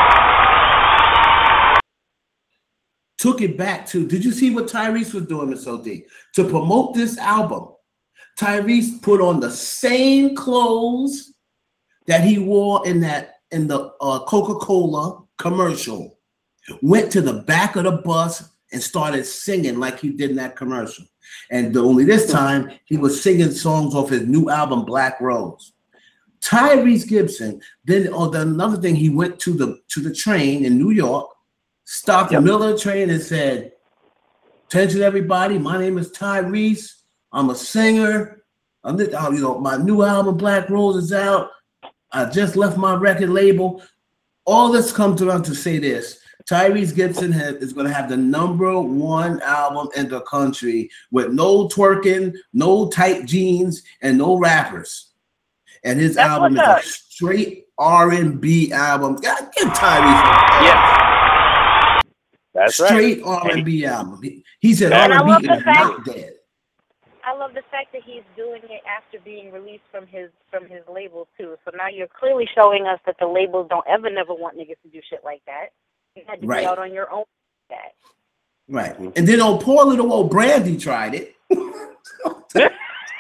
took it back to. Did you see what Tyrese was doing, Miss O D? To promote this album, Tyrese put on the same clothes that he wore in that in the uh, Coca-Cola commercial. Went to the back of the bus and started singing like he did in that commercial. And the, only this time, he was singing songs off his new album, Black Rose. Tyrese Gibson, then oh, the, another thing, he went to the to the train in New York, stopped Yep. the middle of the train and said, "Attention everybody, my name is Tyrese. I'm a singer. I'm the, uh, you know, my new album, Black Rose, is out. I just left my record label." All this comes around to say this. Tyrese Gibson has, is going to have the number one album in the country with no twerking, no tight jeans, and no rappers. And his That's album is what's a up. straight R and B album. God, get Tyrese. Yes. That's right. Straight R and B album. He, he said And R I and love B the is fact- not dead. I love the fact that he's doing it after being released from his from his label too. So now you're clearly showing us that the labels don't ever never want niggas to do shit like that. You had to Right. be out on your own with that. Right. And then old poor little old Brandy tried it. Did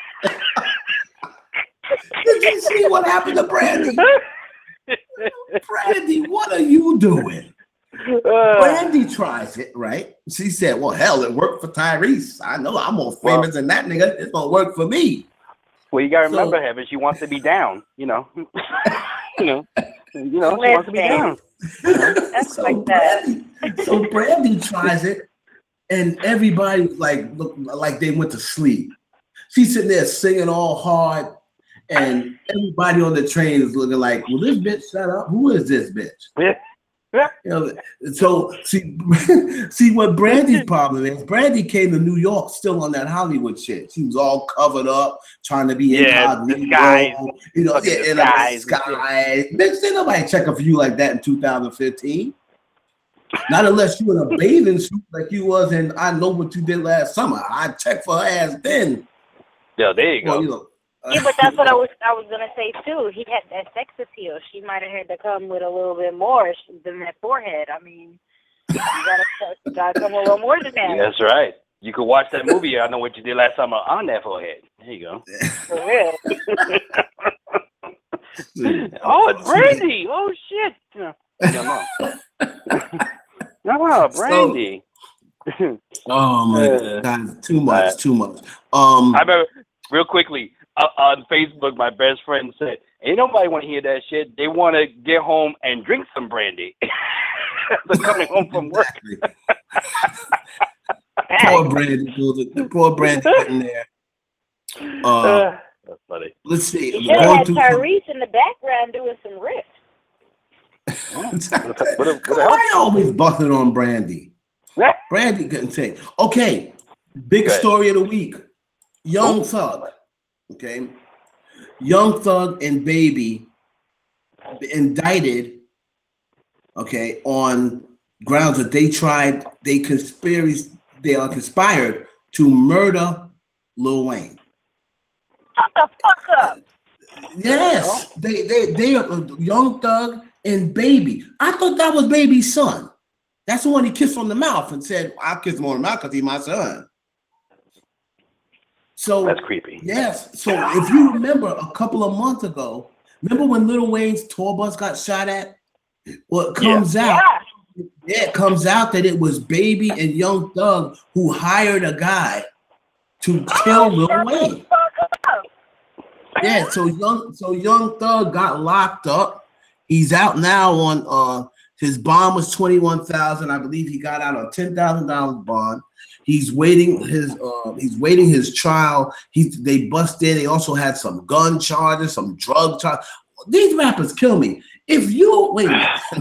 you see what happened to Brandy? Brandy, what are you doing? Brandy tries it, right? She said, well, hell, it worked for Tyrese. I know I'm more famous Well- than that nigga. It's going to work for me. Well, you gotta So- remember, Heaven, she wants to be down. You know, you know, you know, she wants to be down. That's So like that. Brandy, so Brandy tries it, and everybody like look like they went to sleep. She's sitting there singing all hard, and everybody on the train is looking like, "Will this bitch shut up? Who is this bitch?" You know, so see, see what Brandy's problem is. Brandy came to New York still on that Hollywood shit. She was all covered up, trying to be Yeah, incognito. disguise. You know, Fucking yeah, in a disguise. disguise. Bitch, ain't nobody checking for you like that in two thousand fifteen. Not unless you in a bathing suit like you was in I Know What You Did Last Summer. I checked for her ass then. Yeah, there you go. Well, you know, Yeah, but that's what I was I was gonna say too. He had that sex appeal. She might have had to come with a little bit more than that forehead. I mean, you gotta, you gotta come a little more than that. That's right. You could watch that movie. I Know What You Did Last Summer on that forehead. There you go. For real. Oh, it's Brandy. Oh shit. No, no, no. no Brandy. oh my Uh, God, too much, uh, too much. Um, I remember real quickly uh, on Facebook. My best friend said, "Ain't nobody want to hear that shit. They want to get home and drink some brandy." They're coming home from work. poor Brandy, the poor Brandy in there. Uh, Uh, that's funny. let's see. You I'm should have going had through Tyrese in the background doing some riffs. some- What a- what a- Why you always busting on Brandy? Brandy couldn't say. Okay, big Good. story of the week. Young Thug. Okay, Young Thug and Baby indicted. Okay, on grounds that they tried, they conspiracy, they are conspired to murder Lil Wayne. Shut the fuck up. Yes, they they they are Young Thug and Baby. I thought that was Baby's son. That's the one he kissed on the mouth and said, "I'll kiss him on the mouth because he's my son." So that's creepy. Yes. So if you remember a couple of months ago, remember when Lil Wayne's tour bus got shot at? Well, it comes yeah. out. Yeah. yeah, it comes out that it was Baby and Young Thug who hired a guy to kill Lil Wayne. Yeah, so young, so Young Thug got locked up. He's out now on uh his bond was twenty-one thousand. I believe he got out on ten thousand dollars bond. He's waiting his uh he's waiting his trial. He they busted. They also had some gun charges, some drug charges. These rappers kill me. If you wait,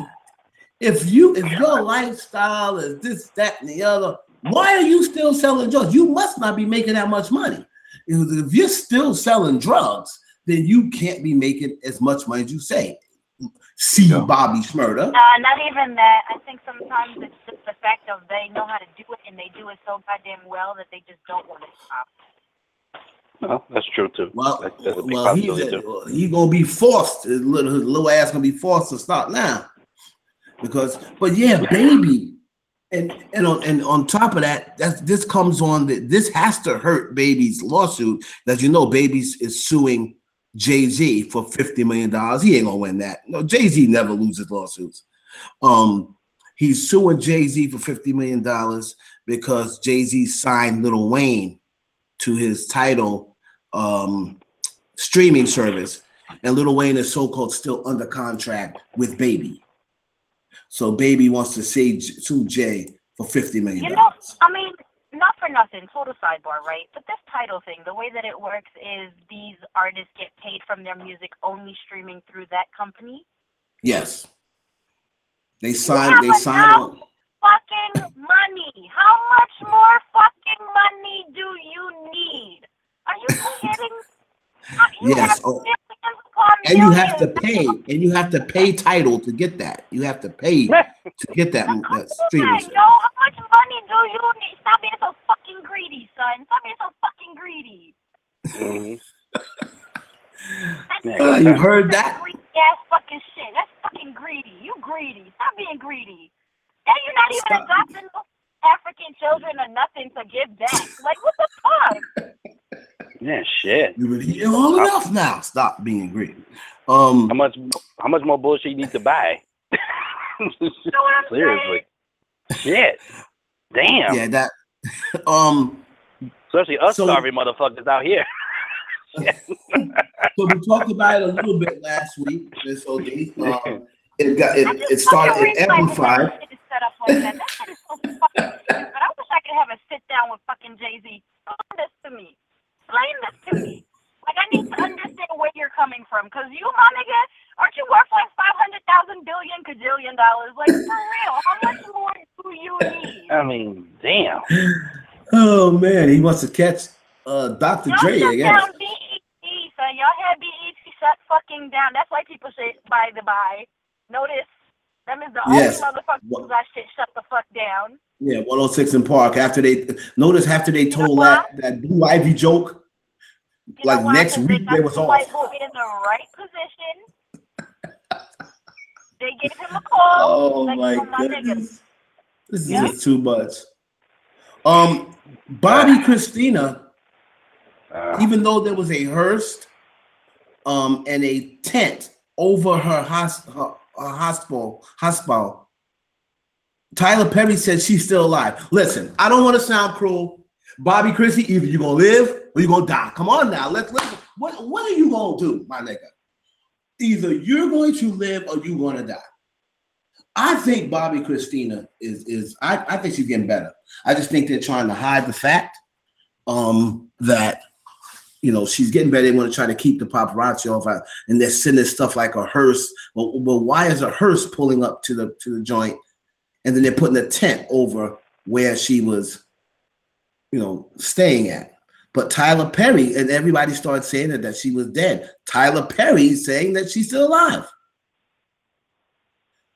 if you if your lifestyle is this, that, and the other, why are you still selling drugs? You must not be making that much money. If you're still selling drugs, then you can't be making as much money as you say. See no. Bobby Shmurda. Uh, not even that. I think sometimes it's just the fact of they know how to do it and they do it so goddamn well that they just don't want to stop. Well, that's true too. Well, that's, that's a big well he's a, he gonna be forced. His little, his little ass gonna be forced to stop now. Because, but yeah, Baby. And and on and on top of that, that's this comes on that this has to hurt Baby's lawsuit. As you know, Baby's is suing Jay-Z for fifty million dollars. He ain't gonna win that. No, Jay-Z never loses lawsuits. Um, he's suing Jay-Z for fifty million dollars because Jay-Z signed Lil Wayne to his Tidal um streaming service, and Lil Wayne is so-called still under contract with Baby. So Baby wants to say, sue Jay for fifty million dollars. You know, I mean, not for nothing, total sidebar, right? But this Tidal thing, the way that it works is these artists get paid from their music only streaming through that company. Yes. They sign, they sign on. Fucking money. How much more fucking money do you need? Are you kidding? You yes. Oh. And you have to pay, and you have to pay Tidal to get that. You have to pay to get that, that streaming. Yo, how much money do you need? Stop being so fucking greedy, son. Stop being so fucking greedy. Mm-hmm. uh, you heard that? Greedy ass fucking shit. That's fucking greedy. You greedy. Stop being greedy. And you're not even Stop. adopting African children or nothing to give back. Like, what the fuck? Yeah, shit. You've been eating long enough now. Stop being greedy. Um, how much? How much more bullshit you need to buy? Seriously. Shit. Damn. Yeah, that. Um, especially us so, starving motherfuckers out here. So we talked about it a little bit last week. This O D. Um, it got it. It started. It amplified. Set up like that. That shit is so fucking stupid. I wish I could have a sit down with fucking Jay-Z. Explain this to me. Explain this to me. Like, I need to understand where you're coming from. Because you, my nigga, aren't you worth like five hundred thousand billion cajillion dollars? Like, for real, how much more do you need? I mean, damn. Oh, man. He wants to catch uh, Doctor Y'all Dre, I guess. Down B E T, son. Y'all had B E T shut fucking down. That's why people say, by the by. Notice. Them is the yes. only motherfuckers who got shit shut the fuck down. Yeah, one oh six in Park. After they notice, after they told you know that that Blue Ivy joke, you like next week they, they was off. White boy in the right position. They gave him a call. Oh like, my my goodness, this is yeah. just too much. Um, Bobby Christina, uh, even though there was a hearse, um, and a tent over her hospital. Uh, hospital, hospital. Tyler Perry said she's still alive. Listen, I don't want to sound cruel. Bobby Christie, either you're gonna live or you're gonna die. Come on now. Let's let's what what are you gonna do, my nigga? Either you're going to live or you're gonna die. I think Bobby Christina is is I, I think she's getting better. I just think they're trying to hide the fact um that you know, she's getting better. They want to try to keep the paparazzi off, and they're sending stuff like a hearse. Well, well, why is a hearse pulling up to the to the joint, and then they're putting a tent over where she was, you know, staying at? But Tyler Perry and everybody started saying that, that she was dead. Tyler Perry saying that she's still alive.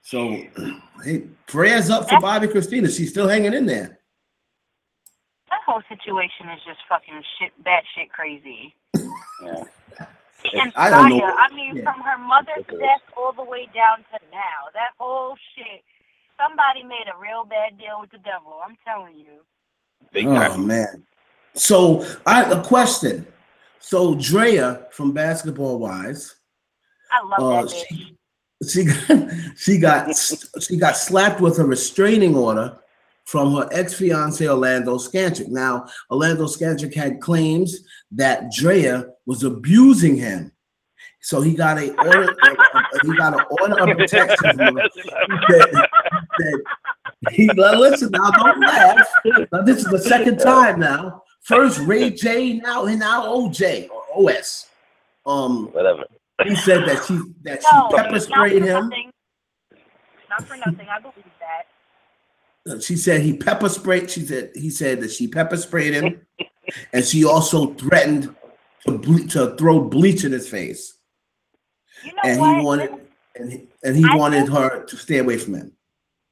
So, hey, prayers up for Bobby Christina. She's still hanging in there. That whole situation is just fucking shit, batshit crazy. Yeah. And I don't know. Saya, I mean, Yeah. from her mother's death all the way down to now, that whole shit. Somebody made a real bad deal with the devil. I'm telling you. Big oh time. man. So I a question. So Drea from Basketball Wives, I love uh, that bitch. she, she got she got she got slapped with a restraining order from her ex-fiance Orlando Skanchik. Now, Orlando Skanchik had claims that Drea was abusing him. So he got a order. uh, he got an order of protection. From her. That, that he now listen now. Don't laugh. Now this is the second time now. First Ray J, now and now O J or O S. Um, whatever. He said that she that No, she pepper sprayed not for him. nothing. Not for nothing. I believe that. She said he pepper sprayed. She said he said that she pepper sprayed him, and she also threatened to ble- to throw bleach in his face. You know and what? he wanted and he, and he I wanted just- her to stay away from him.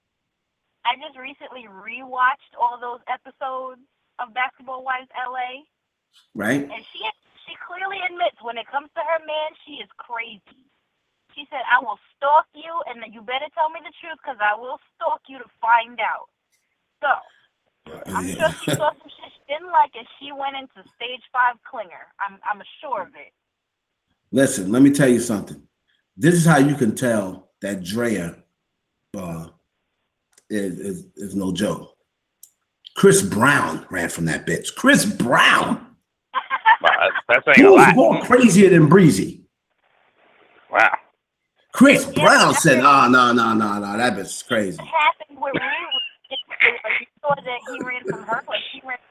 I just recently rewatched all those episodes of Basketball Wives L A, Right? and she she clearly admits when it comes to her man, she is crazy. She said, "I will stalk you, and you better tell me the truth, because I will stalk you to find out." So I'm sure she saw some shit she didn't like, and she went into stage five clinger. I'm I'm sure of it. Listen, let me tell you something. This is how you can tell that Drea uh, is, is is no joke. Chris Brown ran from that bitch. Chris Brown. Wow, that's, that's He saying a was lot. more crazier than Breezy. Wow. Chris Brown said, "Oh no, no, no, no, that bitch is crazy." What happened with Rue? You saw that he ran from her, but she ran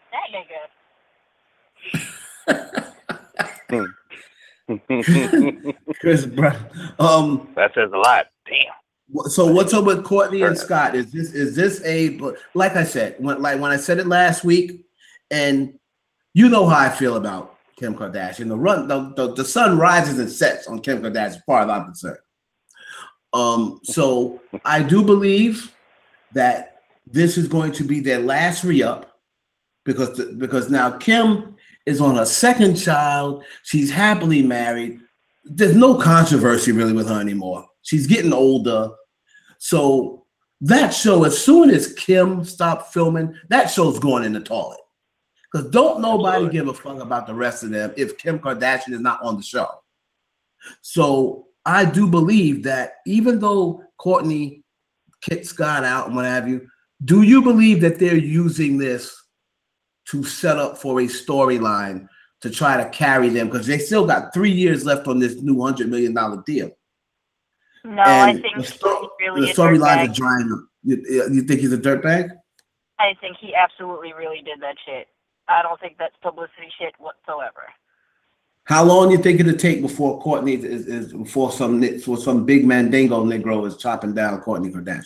from that nigga. Chris Brown. Um, that says a lot. Damn. So what's up with Courtney and Scott? Is this is this a like I said when like when I said it last week, and you know how I feel about Kim Kardashian. The run the, the, the sun rises and sets on Kim Kardashian as far as I'm concerned. Um, so I do believe that this is going to be their last re-up because the, because now Kim is on her second child. She's happily married. There's no controversy really with her anymore. She's getting older. So that show, as soon as Kim stopped filming, that show's going in the toilet. Because don't nobody Absolutely. give a fuck about the rest of them if Kim Kardashian is not on the show. So I do believe that even though Courtney kicked Scott out and what have you, do you believe that they're using this to set up for a storyline to try to carry them? Because they still got three years left on this new one hundred million dollars deal. No, And I think the, sto- he's really the a storylines dirtbag. are drying up. You, you think he's a dirtbag? I think he absolutely really did that shit. I don't think that's publicity shit whatsoever. How long do you think it'll take before Courtney is, is before some for some big mandingo Negro is chopping down Courtney Kardashian?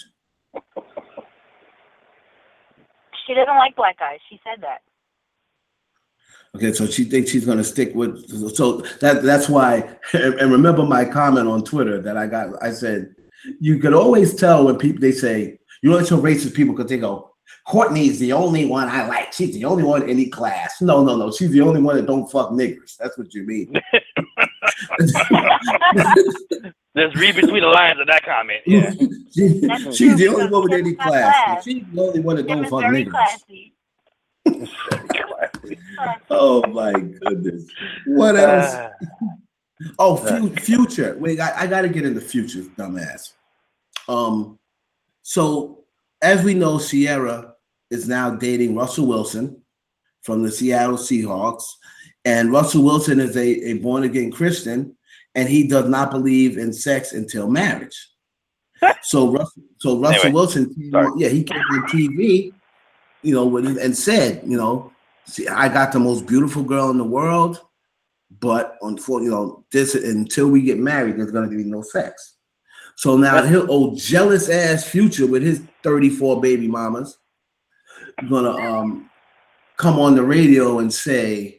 She doesn't like black guys. She said that. Okay, so she thinks she's gonna stick with. So that that's why. And remember my comment on Twitter that I got. I said you could always tell when people they say you only tell racist people because they go, Courtney's the only one I like. She's the only one in any class. No, no, no. She's the only one that don't fuck niggers. That's what you mean. Just read between the lines of that comment. Yeah. she, she's the only one with any class. She's the only one that don't fuck very niggers. classy. Oh my goodness. What else? Oh, fu- future. Wait, I, I got to get into future, dumbass. Um, so as we know, Sierra is now dating Russell Wilson from the Seattle Seahawks, and Russell Wilson is a, a born again Christian, and he does not believe in sex until marriage. So Russell, so Russell Anyway, Wilson, came on, yeah, he came on T V, you know, with, and said, you know, see, I got the most beautiful girl in the world, but unfortunately, you know, this until we get married, there's going to be no sex. So now his old jealous ass Future with his thirty-four baby mamas gonna um come on the radio and say,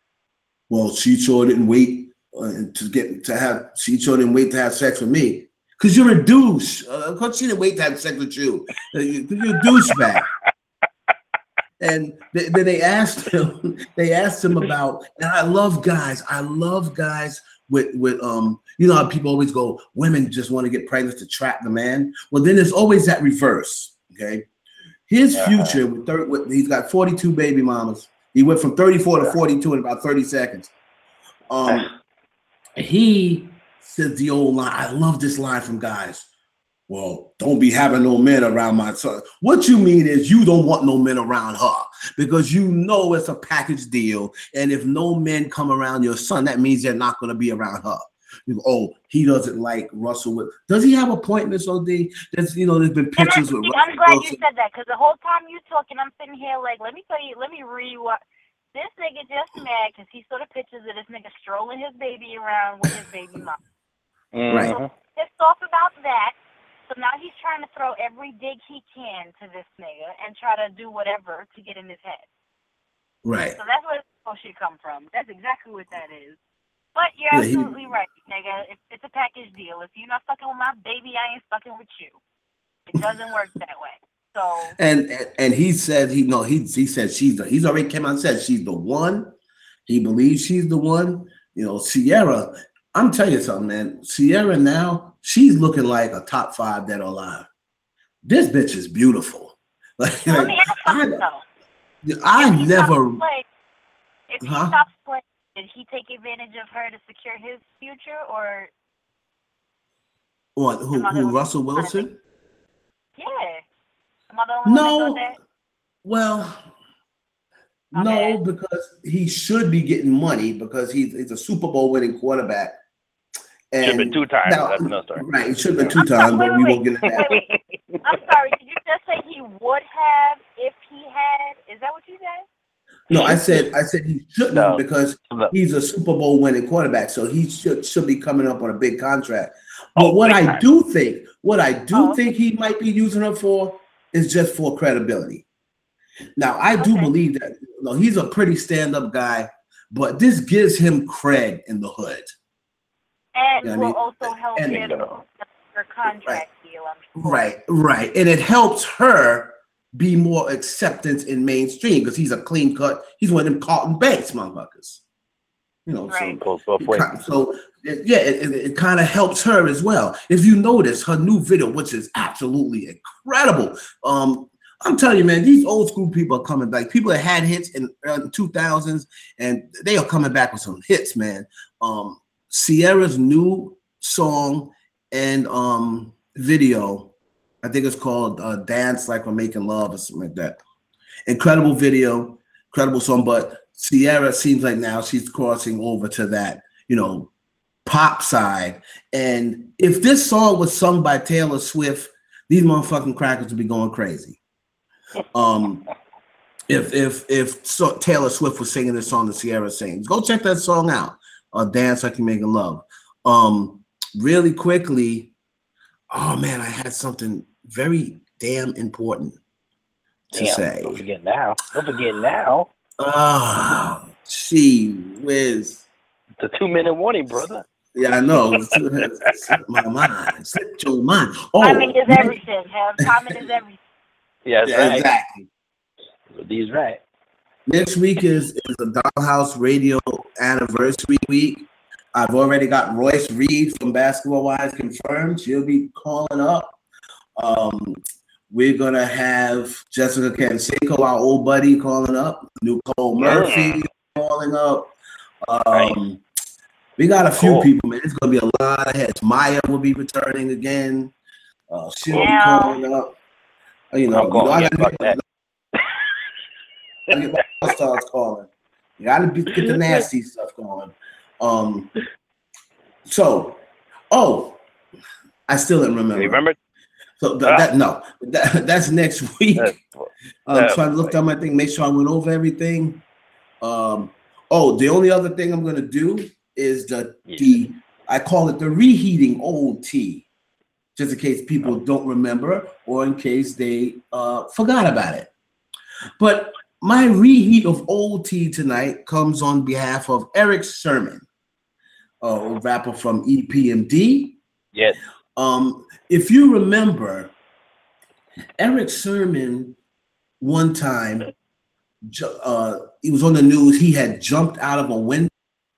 "Well, she sure didn't wait uh, to get to have she sure didn't wait to have sex with me." Because you're a douche. Uh, of course, she didn't wait to have sex with you. Uh, you- You're a douchebag. And th- then they asked him, they asked him about, and I love guys, I love guys with, with um, you know how people always go, women just want to get pregnant to trap the man. Well, then there's always that reverse, okay? His future, with, thir- with he's got forty-two baby mamas. He went from thirty-four to forty-two in about thirty seconds. Um, he said the old line, I love this line from guys. Well, don't be having no men around my son. What you mean is you don't want no men around her because you know it's a package deal. And if no men come around your son, that means they're not going to be around her. You go, oh, he doesn't like Russell. Wil- Does he have a point, Miss O D? There's, you know, there's been pictures with I'm Russell glad Wilson. you said that because the whole time you talking, I'm sitting here like, let me tell you, let me read what this nigga just mad because he saw the pictures of this nigga strolling his baby around with his baby mom. Right. So pissed off about that. So now he's trying to throw every dig he can to this nigga and try to do whatever to get in his head. Right. So that's where this bullshit come from. That's exactly what that is. But you're Yeah, he- absolutely right, nigga. If it's a package deal. If you're not fucking with my baby, I ain't fucking with you. It doesn't work that way. So And, and and he said he no he he said she's the, he's already came out and said she's the one. He believes she's the one. You know, Sierra. I'm telling you something, man. Sierra now, she's looking like a top five dead or alive. This bitch is beautiful. Like, so let me ask I, you though. I If he never. stops playing, if he Huh? stops playing, did he take advantage of her to secure his future, or What? Who? am I the Who? only Russell one that thinks- Wilson? Yeah. Am I the only one that No. thought that? Well, My no, bad. because he should be getting money because he's, he's a Super Bowl winning quarterback. Should have been And two times. now- That's another story. Right, it should have been two I'm sorry, times, wait, but we wait, won't get into that. wait, wait. I'm sorry. Did you just say he would have if he had? Is that what you said? No, I said I said he shouldn't No. because No. he's a Super Bowl winning quarterback, so he should should be coming up on a big contract. But Oh, what big I time. do think, what I do Oh. think he might be using her for is just for credibility. Now, I do Okay. believe that you know, he's a pretty stand-up guy, but this gives him cred in the hood. And Yeah, I will mean, also help and- him with her contract deal, I'm sure. Right, right. And it helps her be more acceptance in mainstream because he's a clean cut. He's one of them Carlton Banks motherfuckers. You know, Right. Both, both ways. so, so it- yeah, it, it, it kind of helps her as well. If you notice her new video, which is absolutely incredible. Um, I'm telling you, man, these old school people are coming back. People that had hits in the two thousands, and they are coming back with some hits, man. Um, Sierra's new song and um video, I think it's called uh, Dance Like We're Making Love or something like that. Incredible video, incredible song, but Sierra seems like now she's crossing over to that, you know, pop side. And if this song was sung by Taylor Swift, these motherfucking crackers would be going crazy. Um, if if if so, Taylor Swift was singing this song that Sierra sings, go check that song out. Uh, Dance Like You're Making Love. Um, really quickly, oh man, I had something very damn important to Damn, say. don't forget now. Don't forget now. Oh, gee whiz. It's a two-minute warning, brother. Yeah, I know. It slipped my mind. Slipped your mind. Oh, Timing is man. everything. Have timing is everything. Yeah, that's Yeah, right. exactly. He's right. Next week is, is the Dollhouse Radio anniversary week. I've already got Royce Reed from Basketball Wives confirmed. She'll be calling up. Um, we're gonna have Jessica Canseco, our old buddy, calling up. Nicole Murphy calling up. Um, we got a few Cool. people, man. It's gonna be a lot of heads. Maya will be returning again. Uh, she'll Yeah. be calling up. Uh, You know, I'm you know, calling I yeah, gotta fuck get, that. I get my stars calling. You gotta be, get the nasty stuff going. Um. So, oh, I still didn't remember. Remember? So th- that no, that, that's next week. That's- I'm that trying to was look down my thing, make sure I went over everything. Um. Oh, the only other thing I'm gonna do is the Yeah. the I call it the reheating old tea, just in case people don't remember or in case they uh, forgot about it. But my reheat of old tea tonight comes on behalf of Eric Sermon, a rapper from E P M D. Yes. Um, if you remember, Eric Sermon, one time, ju- uh, he was on the news. He had jumped out of a window.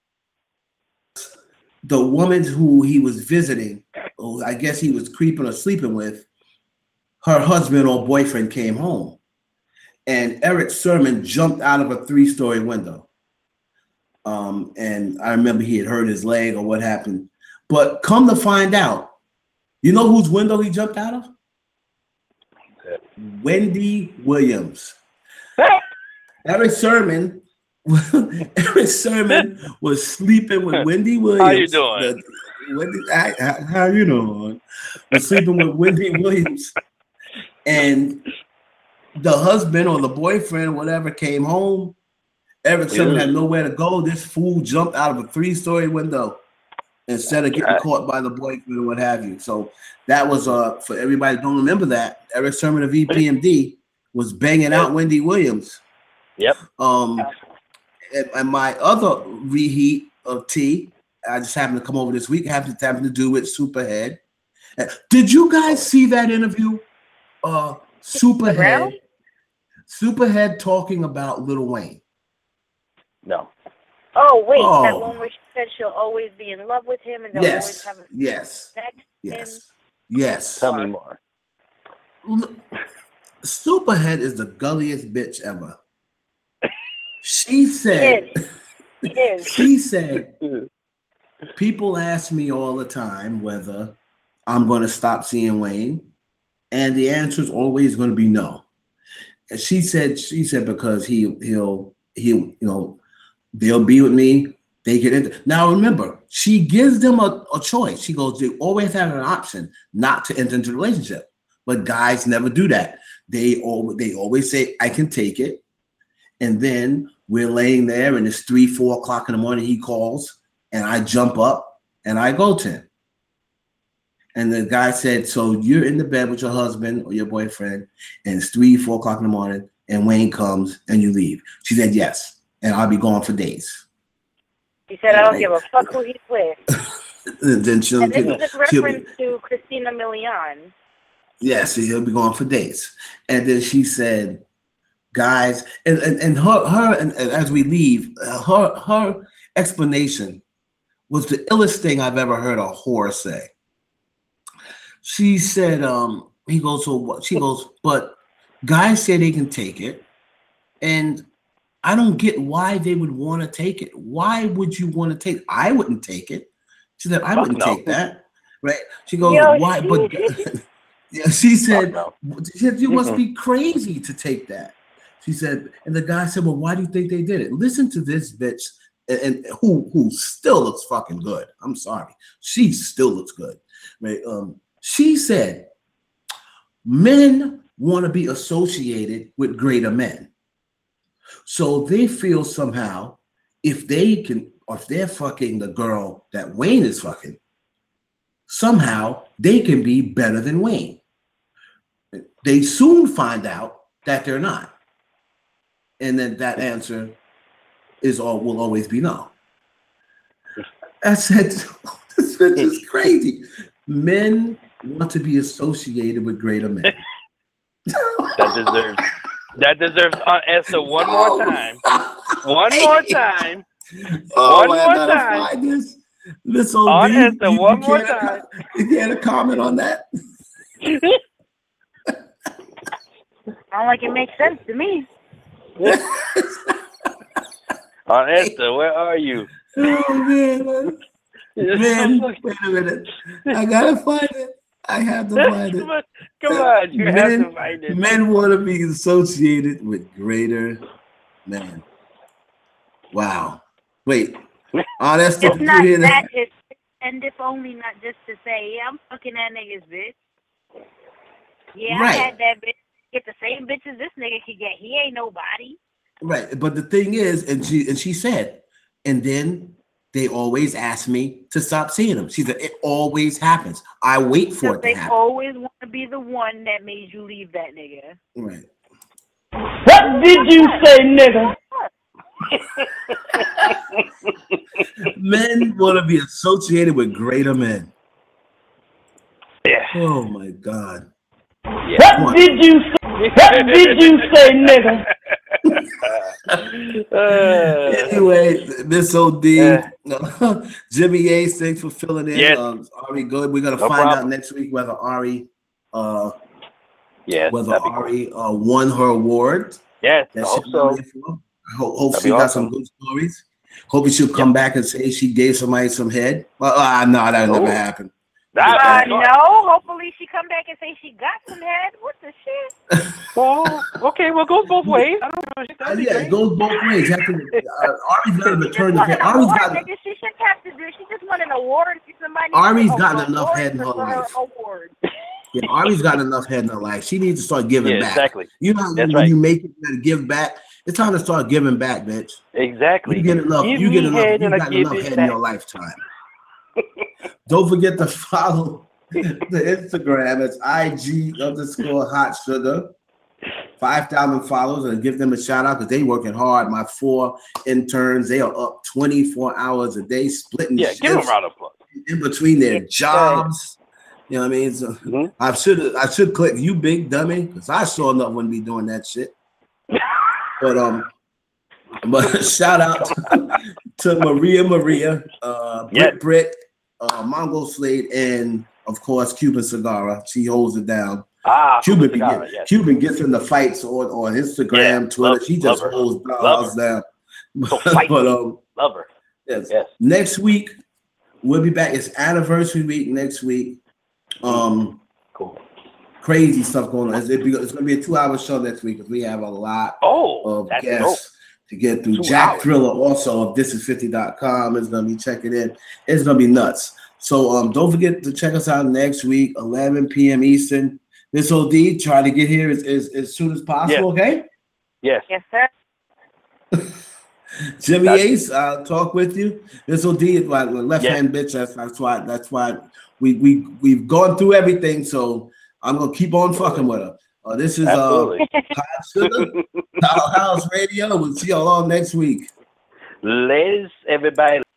The woman who he was visiting, who I guess he was creeping or sleeping with, her husband or boyfriend came home, and Eric Sermon jumped out of a three-story window. Um, and I remember he had hurt his leg or what happened. But come to find out, you know whose window he jumped out of? Wendy Williams. Eric Sermon, Eric Sermon was sleeping with Wendy Williams. How you doing? The, Wendy, I, I, how you doing? Was sleeping with Wendy Williams, and the husband or the boyfriend, whatever, came home. Eric Sermon had nowhere to go. This fool jumped out of a three-story window instead of getting caught by the boyfriend or what have you. So that was uh for everybody that don't remember that. Eric Sermon of E P M D was banging out Wendy Williams. Yep. Um, and, and my other reheat of tea, I just happened to come over this week, happened to having to do with Superhead. Uh, Did you guys see that interview? Uh, Superhead, Superhead talking about Lil Wayne. No. Oh wait, Oh. that one where she said she'll always be in love with him and they'll always Yes, have a yes, sex. yes, yes. Tell me more. Look, Superhead is the gulliest bitch ever. She said, He is. she said, people ask me all the time whether I'm going to stop seeing Wayne, and the answer is always going to be no. And she said, she said because he he'll he'll you know they'll be with me. They get into now. Remember, she gives them a, a choice. She goes, they always have an option not to enter into a relationship, but guys never do that. They all they always say, I can take it. And then we're laying there and it's three, four o'clock in the morning. He calls and I jump up and I go to him. And the guy said, so you're in the bed with your husband or your boyfriend and it's three, four o'clock in the morning and Wayne comes and you leave. She said, yes. And I'll be gone for days. He said, I don't give a fuck who he's with. And then she'll, And this get- is a she'll be- reference to Christina Milian. Yes, he'll be gone for days. And then she said, guys, and, and, and her, her and, and as we leave, uh, her her explanation was the illest thing I've ever heard a whore say. She said, um, he goes, so what? She goes, but guys say they can take it. And I don't get why they would want to take it. Why would you want to take it? I wouldn't take it. She said, I Fuck wouldn't no. take that. Right? She goes, Yo, why? she- But yeah, she said, Fuck she said, you must Mhm. be crazy to take that. She said, and the guy said, well, why do you think they did it? Listen to this bitch, and, and who who still looks fucking good. I'm sorry. She still looks good. Right? Um, she said, men want to be associated with greater men. So they feel somehow if they can, or if they're fucking the girl that Wayne is fucking, somehow they can be better than Wayne. They soon find out that they're not. And then that answer is all will always be no. I said, this bitch is crazy. Men want to be associated with greater men. That deserves that deserves uh, answer one more time. One more time. Oh, One I more gotta time. find this. This old I'll dude, answer you- one you more can't time. co- You can't comment on that. I don't like it makes sense to me. On Esther, where are you? Oh man, man, wait a minute. I gotta find it. I have to find it. Come on, come on, you have Men, to find it. men want to be associated with greater men. Wow. Wait. Oh, that's the It's not you hear that, that? it's, and if only not just to say, yeah, I'm fucking that nigga's bitch. Yeah, Right. I had that bitch. Get the same bitches this nigga could get. He ain't nobody. Right. But the thing is, and she and she said, and then they always ask me to stop seeing them. She said, it always happens. I wait for Because it to they happen. always want to be the one that made you leave that nigga. Right. What did you say, nigga? Men want to be associated with greater men. Yeah. Oh my God. Yeah. What did you say? What did you say, nigga? uh, Anyway, Miss O D, uh, Jimmy Yates, thanks for filling in. Yes. Um, Ari, good. We're gonna No find problem. out next week whether Ari, uh, yes. whether that'd be Ari uh, won her award. Yes. That I hope she so. nominated for. I hope, hope That'd she be got some awesome. good stories. Hoping she'll come back and say she gave somebody some head. Well, uh, no, that'll Oh. never happen. Uh, no, hopefully she come back and say she got some head. What the shit? Well, okay, well, it goes both ways. I don't know. Uh, That'd be yeah, great. it goes both ways. You have to, uh, Ari's got to return the Won head. an Ari's award, got, nigga. She shouldn't have to do. She just won an award. Somebody Ari's a- gotten a enough award head in her for life. Award. yeah, Ari's got enough head in her life. She needs to start giving Yeah, back. exactly. You know, That's when right. you make it, you got to give back. It's time to start giving back, bitch. Exactly. You get enough. Give you get me enough. head You and I got give enough it head in back. your lifetime. Don't forget to follow the Instagram. It's I G underscore hot sugar. Five thousand followers, and give them a shout out because they working hard. My four interns, they are up twenty-four hours a day, splitting Yeah, give them a shifts round of applause. in between their jobs. You know what I mean? So Mm-hmm. I should I should click you big dummy because I sure enough wouldn't be doing that shit. But um, but shout out to, to Maria Maria, uh, Brit Yes. Brit, uh, Mongo Slade, and of course Cuban Cigara. She holds it down. Ah, Cuban, Cuban Cigara, get, yes. Cuban gets in the fights on, on Instagram, Yeah, Twitter. love- she just love her. holds Love us down. So fight but me. um, Love her. yes. Yes. Next week we'll be back. It's anniversary week next week. Um, cool. Crazy stuff going on. It's, it be, it's going to be a two-hour show next week because we have a lot Oh, of that's guests to get through. Two Jack hours. Thriller also of this is fifty dot com is going to be checking in. It's going to be nuts. So um, don't forget to check us out next week, eleven p.m. Eastern. Miss O D, try to get here as, as, as soon as possible, okay? Yes. Yes, sir. Jimmy That's- Ace, I'll talk with you. This will be like left hand bitch. That's, that's why. That's why we we we've gone through everything. So I'm gonna keep on fucking with her. Uh, this is uh, Absolutely. Hot Sugar, Powerhouse Radio. We'll see y'all all next week. Ladies, everybody.